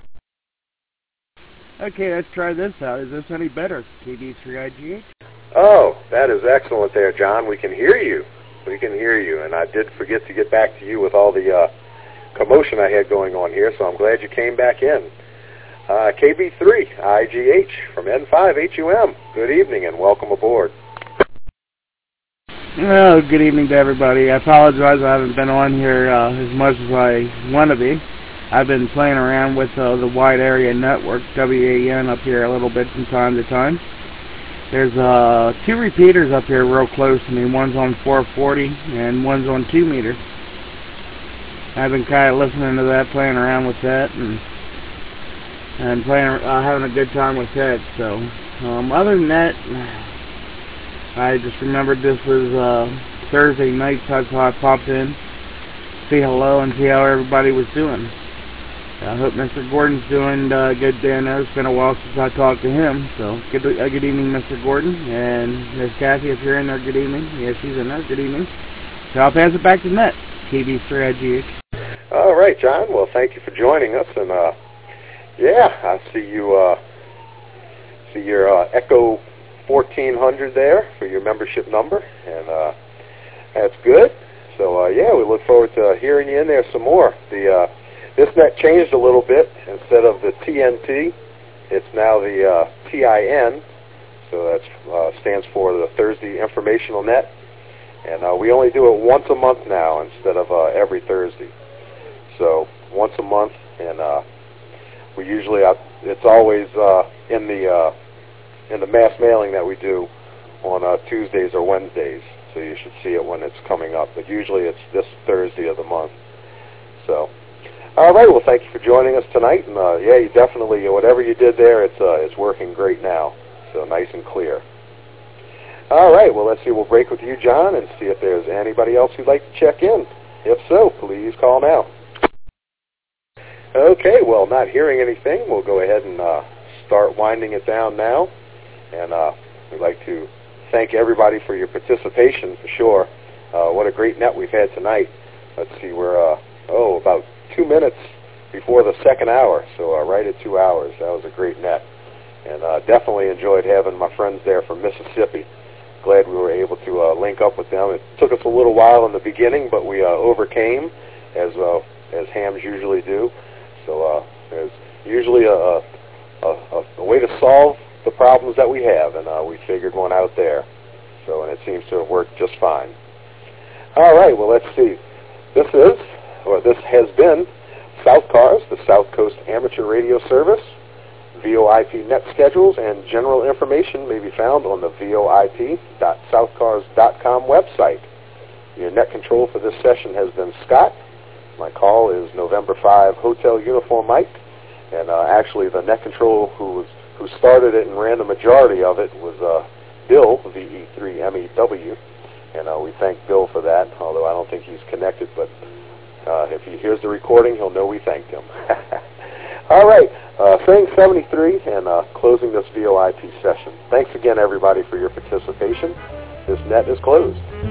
Okay, let's try this out. Is this any better? KD3IGH? Oh, that is excellent there, John. We can hear you. We can hear you, and I did forget to get back to you with all the commotion I had going on here, so I'm glad you came back in. KB3 IGH from N5HUM. Good evening and welcome aboard. Well, good evening to everybody. I apologize I haven't been on here as much as I want to be. I've been playing around with the Wide Area Network, WAN, up here a little bit from time to time. There's 2 repeaters up here real close to me. One's on 440 and one's on 2 meter. I've been kind of listening to that, playing around with that, and playing, having a good time with that. So, other than that, I just remembered this was Thursday night, so I popped in, say hello, and see how everybody was doing. I hope Mr. Gordon's doing good down there. It's been a while since I talked to him, so good evening, Mr. Gordon. And Miss Kathy, if you're in there, good evening. Yeah, she's in there, good evening. So I'll pass it back to Net, KB3IGH. All right, John. Well, thank you for joining us, and yeah, I see you see your Echo 1400 there for your membership number, and that's good. So yeah, we look forward to hearing you in there some more. This net changed a little bit. Instead of the TNT, it's now the TIN, so that stands for the Thursday Informational Net, and we only do it once a month now instead of every Thursday. So once a month, and we usually it's always in the mass mailing that we do on Tuesdays or Wednesdays. So you should see it when it's coming up. But usually it's this Thursday of the month. So, all right. Well, thank you for joining us tonight. And yeah, you definitely, whatever you did there, it's working great now. So nice and clear. All right. Well, let's see. We'll break with you, John, and see if there's anybody else who'd like to check in. If so, please call now. Okay, well, not hearing anything, we'll go ahead and start winding it down now. And we'd like to thank everybody for your participation, for sure. What a great net we've had tonight. Let's see, we're, about 2 minutes before the second hour, so right at 2 hours. That was a great net. And definitely enjoyed having my friends there from Mississippi. Glad we were able to link up with them. It took us a little while in the beginning, but we overcame, as hams usually do. So there's usually a way to solve the problems that we have, and we figured one out there. So, and it seems to have worked just fine. All right, well, let's see. This has been South Cars, the South Coast Amateur Radio Service. VoIP net schedules and general information may be found on the voip.southcars.com website. Your net control for this session has been Scott. My call is November 5 Hotel Uniform Mike, and actually the net control who started it and ran the majority of it was Bill, VE3MEW, and we thank Bill for that, although I don't think he's connected, but if he hears the recording, he'll know we thanked him. All right, saying 73 and closing this VoIP session. Thanks again, everybody, for your participation. This net is closed.